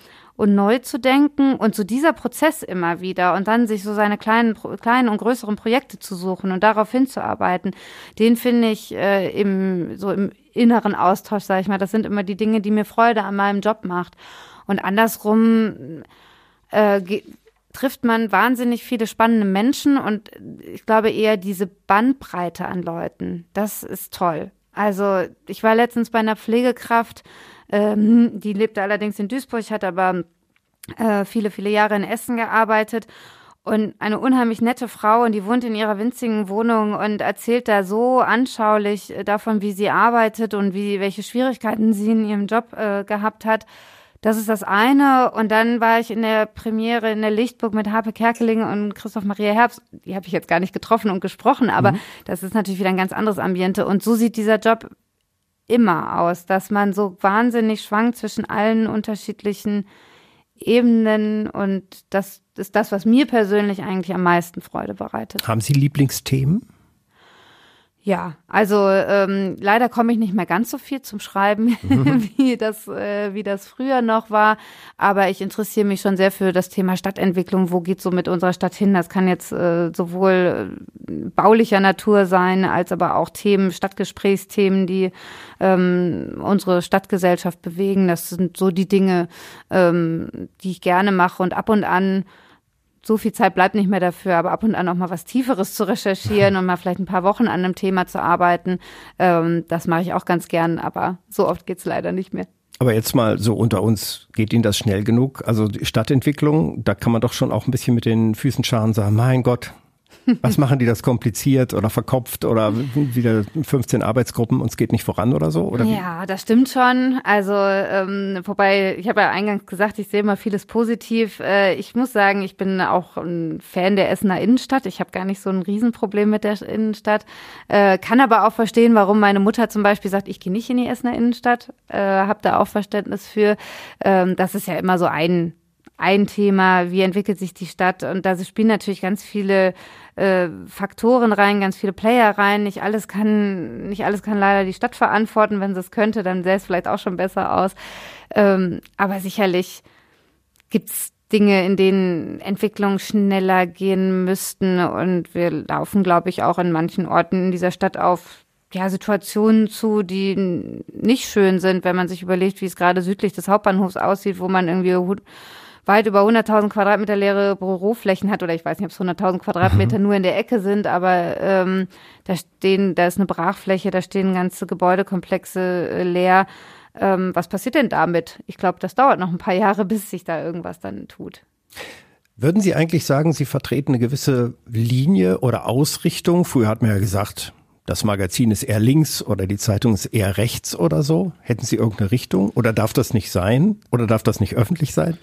und neu zu denken und so dieser Prozess immer wieder und dann sich so seine kleinen, kleinen und größeren Projekte zu suchen und darauf hinzuarbeiten, den finde ich äh, im, so im inneren Austausch, sage ich mal, das sind immer die Dinge, die mir Freude an meinem Job macht. Und andersrum äh, ge- trifft man wahnsinnig viele spannende Menschen und ich glaube eher diese Bandbreite an Leuten, das ist toll. Also ich war letztens bei einer Pflegekraft, ähm, die lebte allerdings in Duisburg, hat aber äh, viele, viele Jahre in Essen gearbeitet und eine unheimlich nette Frau und die wohnt in ihrer winzigen Wohnung und erzählt da so anschaulich davon, wie sie arbeitet und wie welche Schwierigkeiten sie in ihrem Job äh, gehabt hat. Das ist das eine. Und dann war ich in der Premiere in der Lichtburg mit Harpe Kerkeling und Christoph Maria Herbst. Die habe ich jetzt gar nicht getroffen und gesprochen, aber mhm. das ist natürlich wieder ein ganz anderes Ambiente. Und so sieht dieser Job immer aus, dass man so wahnsinnig schwankt zwischen allen unterschiedlichen Ebenen. Und das ist das, was mir persönlich eigentlich am meisten Freude bereitet. Haben Sie Lieblingsthemen? Ja, also ähm, leider komme ich nicht mehr ganz so viel zum Schreiben, mhm. wie das äh, wie das früher noch war. Aber ich interessiere mich schon sehr für das Thema Stadtentwicklung. Wo geht's so mit unserer Stadt hin? Das kann jetzt äh, sowohl baulicher Natur sein, als aber auch Themen, Stadtgesprächsthemen, die ähm, unsere Stadtgesellschaft bewegen. Das sind so die Dinge, ähm, die ich gerne mache. Und ab und an so viel Zeit bleibt nicht mehr dafür, aber ab und an auch mal was Tieferes zu recherchieren und mal vielleicht ein paar Wochen an einem Thema zu arbeiten. Ähm, das mache ich auch ganz gern, aber so oft geht's leider nicht mehr. Aber jetzt mal so unter uns, geht Ihnen das schnell genug? Also die Stadtentwicklung, da kann man doch schon auch ein bisschen mit den Füßen scharen und sagen, mein Gott, was machen die das kompliziert oder verkopft oder wieder fünfzehn Arbeitsgruppen und es geht nicht voran oder so? Oder ja, das stimmt schon. Also ähm, wobei, ich habe ja eingangs gesagt, ich sehe immer vieles positiv. Äh, ich muss sagen, ich bin auch ein Fan der Essener Innenstadt. Ich habe gar nicht so ein Riesenproblem mit der Innenstadt. Äh, kann aber auch verstehen, warum meine Mutter zum Beispiel sagt, ich gehe nicht in die Essener Innenstadt. Äh, habe da auch Verständnis für. Ähm, das ist ja immer so ein ein Thema, wie entwickelt sich die Stadt und da spielen natürlich ganz viele äh, Faktoren rein, ganz viele Player rein. Nicht alles kann, nicht alles kann leider die Stadt verantworten. Wenn sie es könnte, dann sähe es vielleicht auch schon besser aus. Ähm, aber sicherlich gibt's Dinge, in denen Entwicklungen schneller gehen müssten und wir laufen, glaube ich, auch in manchen Orten in dieser Stadt auf ja, Situationen zu, die nicht schön sind, wenn man sich überlegt, wie es gerade südlich des Hauptbahnhofs aussieht, wo man irgendwie weit über hunderttausend Quadratmeter leere Büroflächen hat, oder ich weiß nicht, ob es hunderttausend Quadratmeter mhm. nur in der Ecke sind, aber ähm, da stehen, da ist eine Brachfläche, da stehen ganze Gebäudekomplexe äh, leer. Ähm, was passiert denn damit? Ich glaube, das dauert noch ein paar Jahre, bis sich da irgendwas dann tut. Würden Sie eigentlich sagen, Sie vertreten eine gewisse Linie oder Ausrichtung? Früher hat man ja gesagt, das Magazin ist eher links oder die Zeitung ist eher rechts oder so. Hätten Sie irgendeine Richtung oder darf das nicht sein oder darf das nicht öffentlich sein?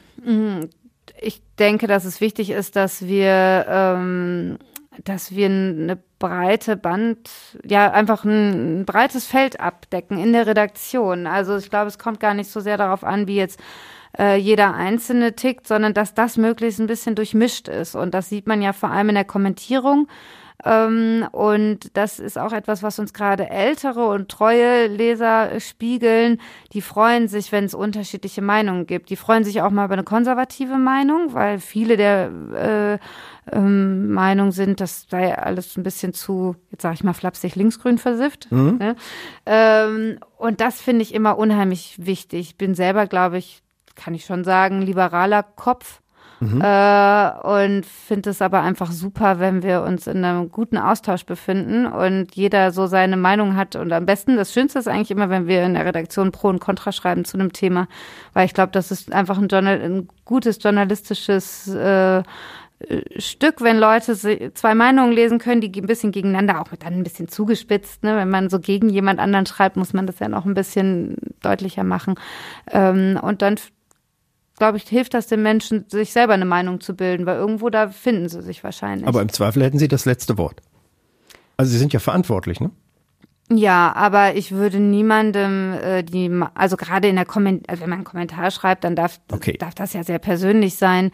Ich denke, dass es wichtig ist, dass wir, ähm, dass wir eine breite Band, ja einfach ein, ein breites Feld abdecken in der Redaktion. Also ich glaube, es kommt gar nicht so sehr darauf an, wie jetzt äh, jeder Einzelne tickt, sondern dass das möglichst ein bisschen durchmischt ist. Und das sieht man ja vor allem in der Kommentierung. Ähm, und das ist auch etwas, was uns gerade ältere und treue Leser spiegeln. Die freuen sich, wenn es unterschiedliche Meinungen gibt. Die freuen sich auch mal über eine konservative Meinung, weil viele der äh, ähm, Meinung sind, das sei alles ein bisschen zu, jetzt sage ich mal flapsig, linksgrün versifft. Mhm. Ne? Ähm, und das finde ich immer unheimlich wichtig. Ich bin selber, glaube ich, kann ich schon sagen, liberaler Kopf. Mhm. Äh, und finde es aber einfach super, wenn wir uns in einem guten Austausch befinden und jeder so seine Meinung hat. Und am besten, das Schönste ist eigentlich immer, wenn wir in der Redaktion Pro und Contra schreiben zu einem Thema, weil ich glaube, das ist einfach ein, Journal- ein gutes journalistisches äh, Stück, wenn Leute zwei Meinungen lesen können, die ein bisschen gegeneinander, auch dann ein bisschen zugespitzt, ne? Wenn man so gegen jemand anderen schreibt, muss man das ja noch ein bisschen deutlicher machen. Ähm, und dann glaube ich, hilft das den Menschen, sich selber eine Meinung zu bilden, weil irgendwo da finden sie sich wahrscheinlich. Aber im Zweifel hätten Sie das letzte Wort. Also Sie sind ja verantwortlich, ne? Ja, aber ich würde niemandem, äh, die, also gerade in der Kommentar, also wenn man einen Kommentar schreibt, dann darf, okay. darf das ja sehr persönlich sein.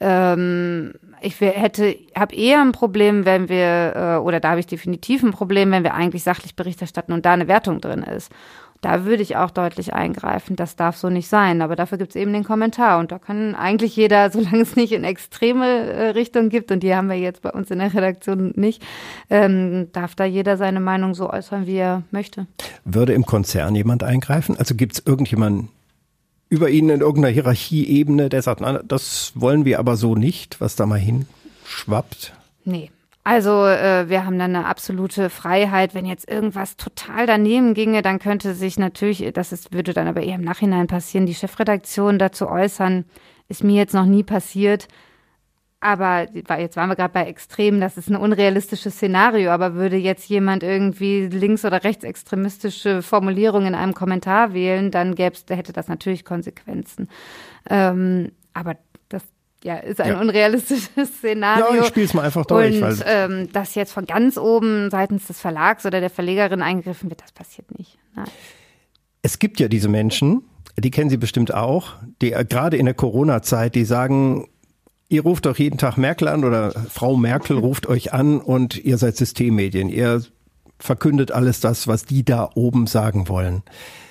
Ähm, ich hätte, habe eher ein Problem, wenn wir, äh, oder da habe ich definitiv ein Problem, wenn wir eigentlich sachlich Bericht erstatten und da eine Wertung drin ist. Da würde ich auch deutlich eingreifen. Das darf so nicht sein. Aber dafür gibt es eben den Kommentar. Und da kann eigentlich jeder, solange es nicht in extreme äh, Richtung gibt, und die haben wir jetzt bei uns in der Redaktion nicht, ähm, darf da jeder seine Meinung so äußern, wie er möchte. Würde im Konzern jemand eingreifen? Also gibt es irgendjemanden über Ihnen in irgendeiner Hierarchieebene, der sagt, na, das wollen wir aber so nicht, was da mal hinschwappt? Nee. Also äh, wir haben dann eine absolute Freiheit. Wenn jetzt irgendwas total daneben ginge, dann könnte sich natürlich, das ist, würde dann aber eher im Nachhinein passieren, die Chefredaktion dazu äußern. Ist mir jetzt noch nie passiert. Aber jetzt waren wir gerade bei Extremen, das ist ein unrealistisches Szenario. Aber würde jetzt jemand irgendwie links- oder rechtsextremistische Formulierungen in einem Kommentar wählen, dann gäb's, hätte das natürlich Konsequenzen. Ähm, aber das ja, ist ein ja. unrealistisches Szenario. Ja, ich spiele es mal einfach durch. Und weil ähm, dass jetzt von ganz oben seitens des Verlags oder der Verlegerin eingegriffen wird, das passiert nicht. Nein. Es gibt ja diese Menschen, die kennen Sie bestimmt auch, die äh, gerade in der Corona-Zeit, die sagen, ihr ruft doch jeden Tag Merkel an oder Frau Merkel ruft euch an und ihr seid Systemmedien. Ihr verkündet alles das, was die da oben sagen wollen.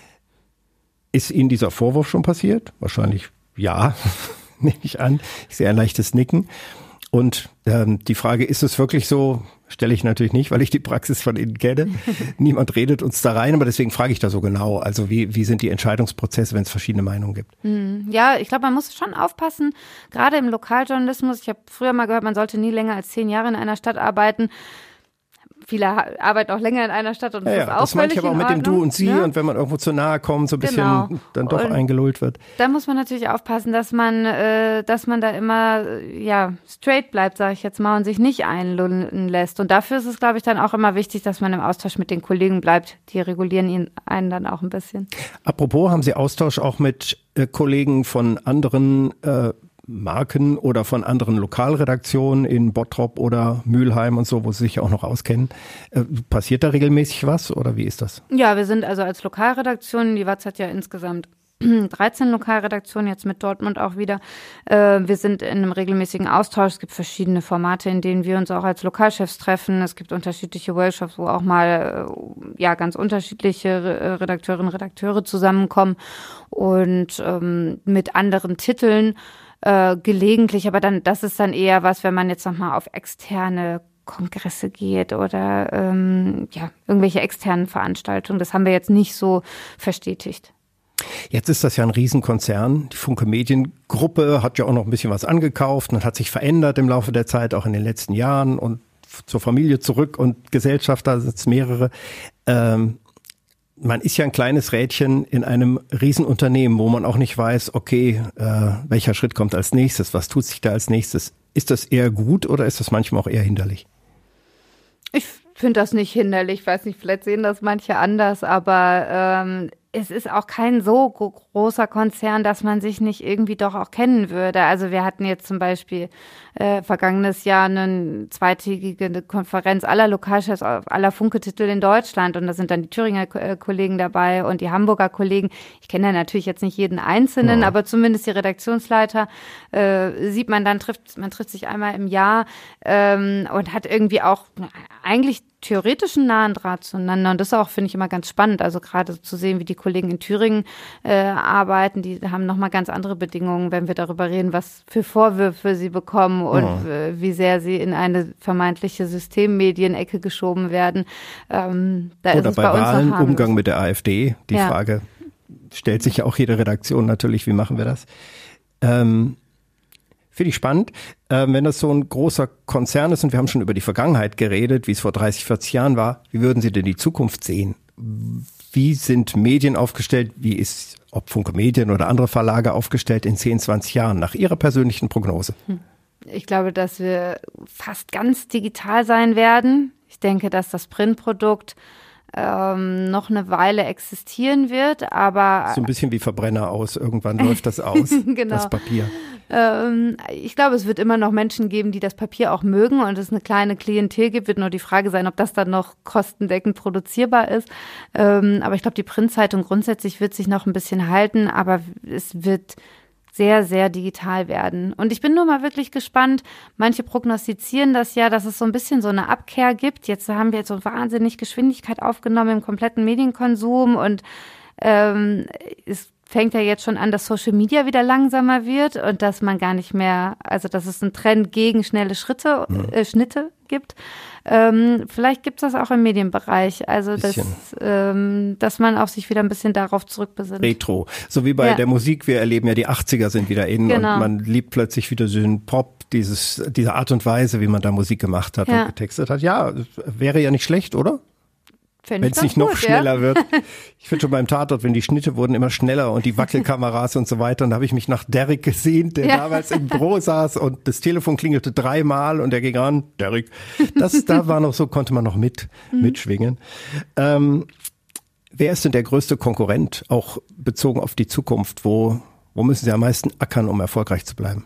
Ist Ihnen dieser Vorwurf schon passiert? Wahrscheinlich ja, nehme ich an. Ich sehe ein leichtes Nicken. Und ähm, die Frage, ist es wirklich so, stelle ich natürlich nicht, weil ich die Praxis von Ihnen kenne. Niemand redet uns da rein, aber deswegen frage ich da so genau. Also wie, wie sind die Entscheidungsprozesse, wenn es verschiedene Meinungen gibt? Ja, ich glaube, man muss schon aufpassen, gerade im Lokaljournalismus. Ich habe früher mal gehört, man sollte nie länger als zehn Jahre in einer Stadt arbeiten. Viele arbeiten auch länger in einer Stadt und das ja, ist ja, auch das völlig manche aber in auch mit dem Du Ordnung, und Sie ne? Und wenn man irgendwo zu nahe kommt, so ein bisschen Genau. dann doch Und eingelullt wird. Da muss man natürlich aufpassen, dass man, äh, dass man da immer äh, ja straight bleibt, sage ich jetzt mal, und sich nicht einlullen lässt. Und dafür ist es, glaube ich, dann auch immer wichtig, dass man im Austausch mit den Kollegen bleibt. Die regulieren ihn einen dann auch ein bisschen. Apropos, haben Sie Austausch auch mit äh, Kollegen von anderen äh, Marken oder von anderen Lokalredaktionen in Bottrop oder Mülheim und so, wo Sie sich auch noch auskennen. Äh, passiert da regelmäßig was oder wie ist das? Ja, wir sind also als Lokalredaktion, die Watz hat ja insgesamt dreizehn Lokalredaktionen, jetzt mit Dortmund auch wieder. Äh, wir sind in einem regelmäßigen Austausch. Es gibt verschiedene Formate, in denen wir uns auch als Lokalchefs treffen. Es gibt unterschiedliche Workshops, wo auch mal äh, ja ganz unterschiedliche Redakteurinnen und Redakteure zusammenkommen und ähm, mit anderen Titeln. Äh, gelegentlich, aber dann, das ist dann eher was, wenn man jetzt nochmal auf externe Kongresse geht oder ähm, ja, irgendwelche externen Veranstaltungen. Das haben wir jetzt nicht so verstetigt. Jetzt ist das ja ein Riesenkonzern. Die Funke Mediengruppe hat ja auch noch ein bisschen was angekauft und hat sich verändert im Laufe der Zeit, auch in den letzten Jahren und zur Familie zurück und Gesellschaft, da sind es mehrere. Ähm, Man ist ja ein kleines Rädchen in einem Riesenunternehmen, wo man auch nicht weiß, okay, äh, welcher Schritt kommt als nächstes, was tut sich da als nächstes. Ist das eher gut oder ist das manchmal auch eher hinderlich? Ich finde das nicht hinderlich. Ich weiß nicht, vielleicht sehen das manche anders, aber ähm, es ist auch kein so großer Konzern, dass man sich nicht irgendwie doch auch kennen würde. Also wir hatten jetzt zum Beispiel äh, vergangenes Jahr eine zweitägige Konferenz aller Lokalchefs aller Funke-Titel in Deutschland und da sind dann die Thüringer äh, Kollegen dabei und die Hamburger Kollegen. Ich kenne ja natürlich jetzt nicht jeden Einzelnen, ja. aber zumindest die Redaktionsleiter äh, sieht man dann, trifft man trifft sich einmal im Jahr ähm, und hat irgendwie auch eigentlich theoretischen nahen Draht zueinander und das auch, finde ich, immer ganz spannend, also gerade zu sehen, wie die Kollegen in Thüringen äh, arbeiten, die haben nochmal ganz andere Bedingungen, wenn wir darüber reden, was für Vorwürfe sie bekommen und oh. äh, wie sehr sie in eine vermeintliche Systemmedienecke geschoben werden. Ähm, da Oder ist es bei, bei uns Wahlen, noch harmlos. Umgang mit der AfD, die ja. Frage stellt sich ja auch jede Redaktion natürlich, wie machen wir das? Ähm, Finde ich spannend, äh, wenn das so ein großer Konzern ist und wir haben schon über die Vergangenheit geredet, wie es vor dreißig, vierzig Jahren war. Wie würden Sie denn die Zukunft sehen? Wie sind Medien aufgestellt? Wie ist, ob Funke Medien oder andere Verlage aufgestellt in zehn, zwanzig Jahren nach Ihrer persönlichen Prognose? Ich glaube, dass wir fast ganz digital sein werden. Ich denke, dass das Printprodukt ähm, noch eine Weile existieren wird, aber so ein bisschen wie Verbrenner aus. Irgendwann läuft das aus, genau. das Papier. Ähm, ich glaube, es wird immer noch Menschen geben, die das Papier auch mögen und es eine kleine Klientel gibt. Wird nur die Frage sein, ob das dann noch kostendeckend produzierbar ist. Ähm, aber ich glaube, die Printzeitung grundsätzlich wird sich noch ein bisschen halten, aber es wird sehr, sehr digital werden. Und ich bin nur mal wirklich gespannt. Manche prognostizieren das ja, dass es so ein bisschen so eine Abkehr gibt. Jetzt haben wir jetzt so wahnsinnig Geschwindigkeit aufgenommen im kompletten Medienkonsum und ähm, es fängt ja jetzt schon an, dass Social Media wieder langsamer wird und dass man gar nicht mehr, also dass es einen Trend gegen schnelle Schritte, äh, Schnitte gibt. Ähm, vielleicht gibt es das auch im Medienbereich, also dass, ähm, dass man auch sich wieder ein bisschen darauf zurückbesinnt. Retro, so wie bei ja. der Musik, wir erleben ja die achtziger sind wieder in genau. und man liebt plötzlich wieder so den Pop, dieses, diese Art und Weise, wie man da Musik gemacht hat ja. und getextet hat. Ja, wäre ja nicht schlecht, oder? Wenn es nicht noch gut, schneller ja. wird. Ich finde schon beim Tatort, wenn die Schnitte wurden immer schneller und die Wackelkameras und so weiter. Und da habe ich mich nach Derek gesehnt, der ja. damals im Büro saß und das Telefon klingelte dreimal und er ging ran. Derek. Das, da war noch so, konnte man noch mit, mhm. mitschwingen. Ähm, wer ist denn der größte Konkurrent, auch bezogen auf die Zukunft? Wo, wo müssen Sie am meisten ackern, um erfolgreich zu bleiben?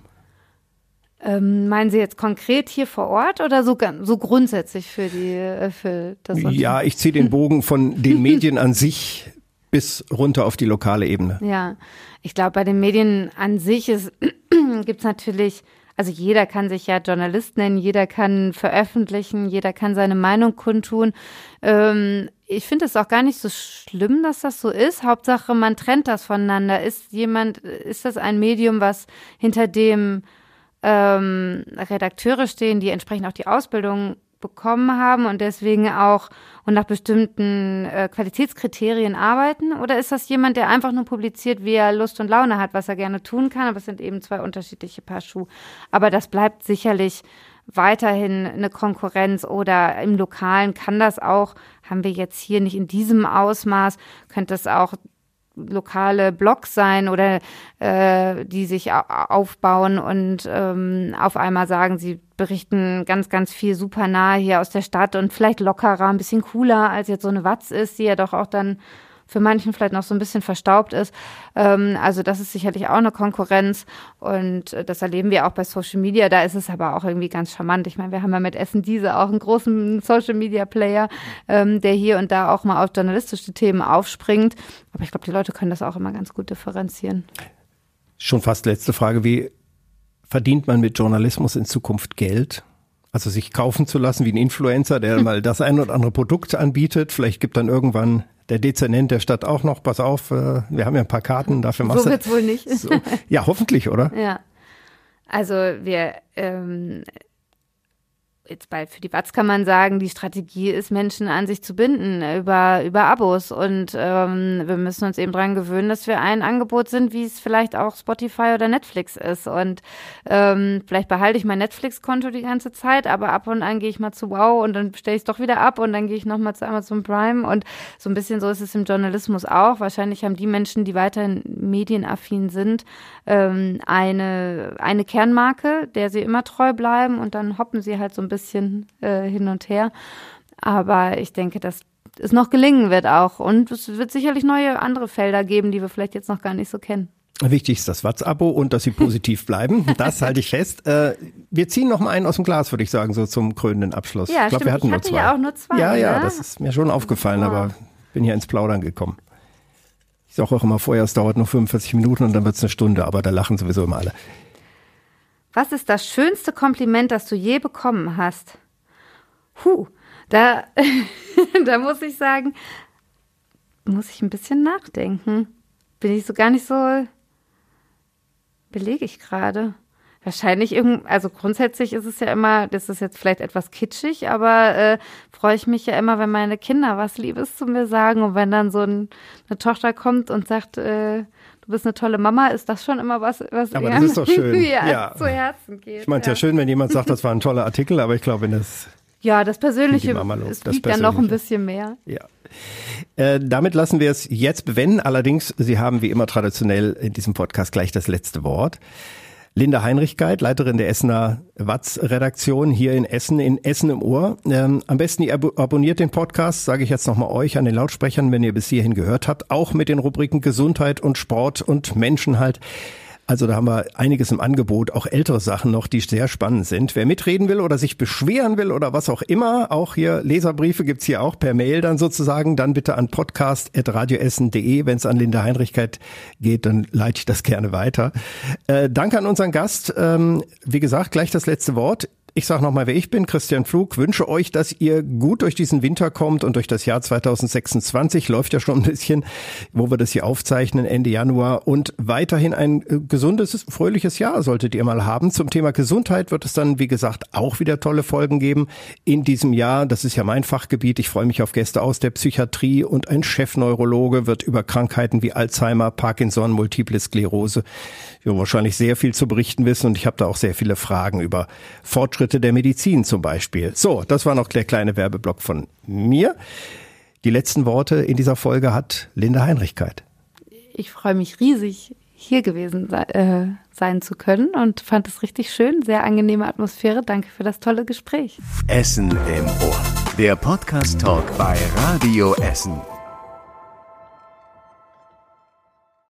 Ähm, meinen Sie jetzt konkret hier vor Ort oder so, so grundsätzlich für die für das Unternehmen? Ja, ich ziehe den Bogen von den Medien an sich bis runter auf die lokale Ebene. Ja, ich glaube, bei den Medien an sich gibt es natürlich, also jeder kann sich ja Journalist nennen, jeder kann veröffentlichen, jeder kann seine Meinung kundtun. Ähm, ich finde es auch gar nicht so schlimm, dass das so ist. Hauptsache, man trennt das voneinander. Ist jemand, ist das ein Medium, was hinter dem Ähm, Redakteure stehen, die entsprechend auch die Ausbildung bekommen haben und deswegen auch und nach bestimmten äh, Qualitätskriterien arbeiten? Oder ist das jemand, der einfach nur publiziert, wie er Lust und Laune hat, was er gerne tun kann? Aber es sind eben zwei unterschiedliche Paar Schuhe. Aber das bleibt sicherlich weiterhin eine Konkurrenz oder im Lokalen kann das auch, haben wir jetzt hier nicht in diesem Ausmaß, könnte es auch lokale Blogs sein oder äh, die sich aufbauen und ähm, auf einmal sagen, sie berichten ganz, ganz viel super nah hier aus der Stadt und vielleicht lockerer, ein bisschen cooler, als jetzt so eine Watz ist, die ja doch auch dann für manchen vielleicht noch so ein bisschen verstaubt ist. Ähm, also das ist sicherlich auch eine Konkurrenz und das erleben wir auch bei Social Media. Da ist es aber auch irgendwie ganz charmant. Ich meine, wir haben ja mit Essen Diese auch einen großen Social Media Player, ähm, der hier und da auch mal auf journalistische Themen aufspringt. Aber ich glaube, die Leute können das auch immer ganz gut differenzieren. Schon fast letzte Frage. Wie verdient man mit Journalismus in Zukunft Geld? Also sich kaufen zu lassen wie ein Influencer, der mal das ein oder andere Produkt anbietet. Vielleicht gibt dann irgendwann der Dezernent der Stadt auch noch, pass auf, wir haben ja ein paar Karten, dafür machst du. So wird's wohl nicht. So. Ja, hoffentlich, oder? Ja. Also wir, ähm, jetzt bei für die Watz kann man sagen, die Strategie ist, Menschen an sich zu binden über über Abos und ähm, wir müssen uns eben dran gewöhnen, dass wir ein Angebot sind, wie es vielleicht auch Spotify oder Netflix ist und ähm, vielleicht behalte ich mein Netflix-Konto die ganze Zeit, aber ab und an gehe ich mal zu Wow und dann stelle ich es doch wieder ab und dann gehe ich nochmal zu Amazon Prime und so ein bisschen so ist es im Journalismus auch. Wahrscheinlich haben die Menschen, die weiterhin medienaffin sind, ähm, eine eine Kernmarke, der sie immer treu bleiben und dann hoppen sie halt so ein bisschen bisschen äh, hin und her. Aber ich denke, dass es noch gelingen wird auch. Und es wird sicherlich neue andere Felder geben, die wir vielleicht jetzt noch gar nicht so kennen. Wichtig ist das Watz-Abo und dass sie positiv bleiben. Das halte ich fest. Äh, wir ziehen noch mal einen aus dem Glas, würde ich sagen, so zum krönenden Abschluss. Ja, ich glaube, wir hatten ich nur hatte zwei. ja auch nur zwei. Ja, ja, ne? das ist mir schon aufgefallen, wow. aber bin hier ins Plaudern gekommen. Ich sage auch immer vorher, es dauert nur fünfundvierzig Minuten und dann wird es eine Stunde, aber da lachen sowieso immer alle. Was ist das schönste Kompliment, das du je bekommen hast? Huh, da, da muss ich sagen, muss ich ein bisschen nachdenken. Bin ich so gar nicht so, belege ich gerade. Wahrscheinlich irgend, also grundsätzlich ist es ja immer, das ist jetzt vielleicht etwas kitschig, aber äh, freue ich mich ja immer, wenn meine Kinder was Liebes zu mir sagen und wenn dann so ein, eine Tochter kommt und sagt, äh, du bist eine tolle Mama, ist das schon immer was, was aber das ist doch schön. ja, ja. zu Herzen geht. Ich meine es ja. ja schön, wenn jemand sagt, das war ein toller Artikel, aber ich glaube, wenn das ja, das Persönliche, es wiegt dann noch ein bisschen mehr. Ja. Äh, damit lassen wir es jetzt bewenden. Allerdings, Sie haben wie immer traditionell in diesem Podcast gleich das letzte Wort. Linda Heinrichkeit, Leiterin der Essener Watz-Redaktion hier in Essen, in Essen im Ohr. Ähm, am besten ihr ab- abonniert den Podcast, sage ich jetzt nochmal euch an den Lautsprechern, wenn ihr bis hierhin gehört habt, auch mit den Rubriken Gesundheit und Sport und Menschen halt. Also da haben wir einiges im Angebot, auch ältere Sachen noch, die sehr spannend sind. Wer mitreden will oder sich beschweren will oder was auch immer, auch hier Leserbriefe gibt's hier auch per Mail dann sozusagen, dann bitte an podcast at radioessen punkt de. Wenn es an Linda Heinrichkeit geht, dann leite ich das gerne weiter. Äh, danke an unseren Gast. Ähm, wie gesagt, gleich das letzte Wort. Ich sage nochmal, wer ich bin, Christian Pflug, wünsche euch, dass ihr gut durch diesen Winter kommt und durch das Jahr zweitausendsechsundzwanzig, läuft ja schon ein bisschen, wo wir das hier aufzeichnen, Ende Januar, und weiterhin ein gesundes, fröhliches Jahr solltet ihr mal haben. Zum Thema Gesundheit wird es dann, wie gesagt, auch wieder tolle Folgen geben in diesem Jahr. Das ist ja mein Fachgebiet. Ich freue mich auf Gäste aus der Psychiatrie und ein Chefneurologe wird über Krankheiten wie Alzheimer, Parkinson, Multiple Sklerose ja, wahrscheinlich sehr viel zu berichten wissen und ich habe da auch sehr viele Fragen über Fortschritte der Medizin zum Beispiel. So, das war noch der kleine Werbeblock von mir. Die letzten Worte in dieser Folge hat Linda Heinrichkeit. Ich freue mich riesig, hier gewesen se- äh, sein zu können und fand es richtig schön. Sehr angenehme Atmosphäre. Danke für das tolle Gespräch. Essen im Ohr. Der Podcast-Talk bei Radio Essen.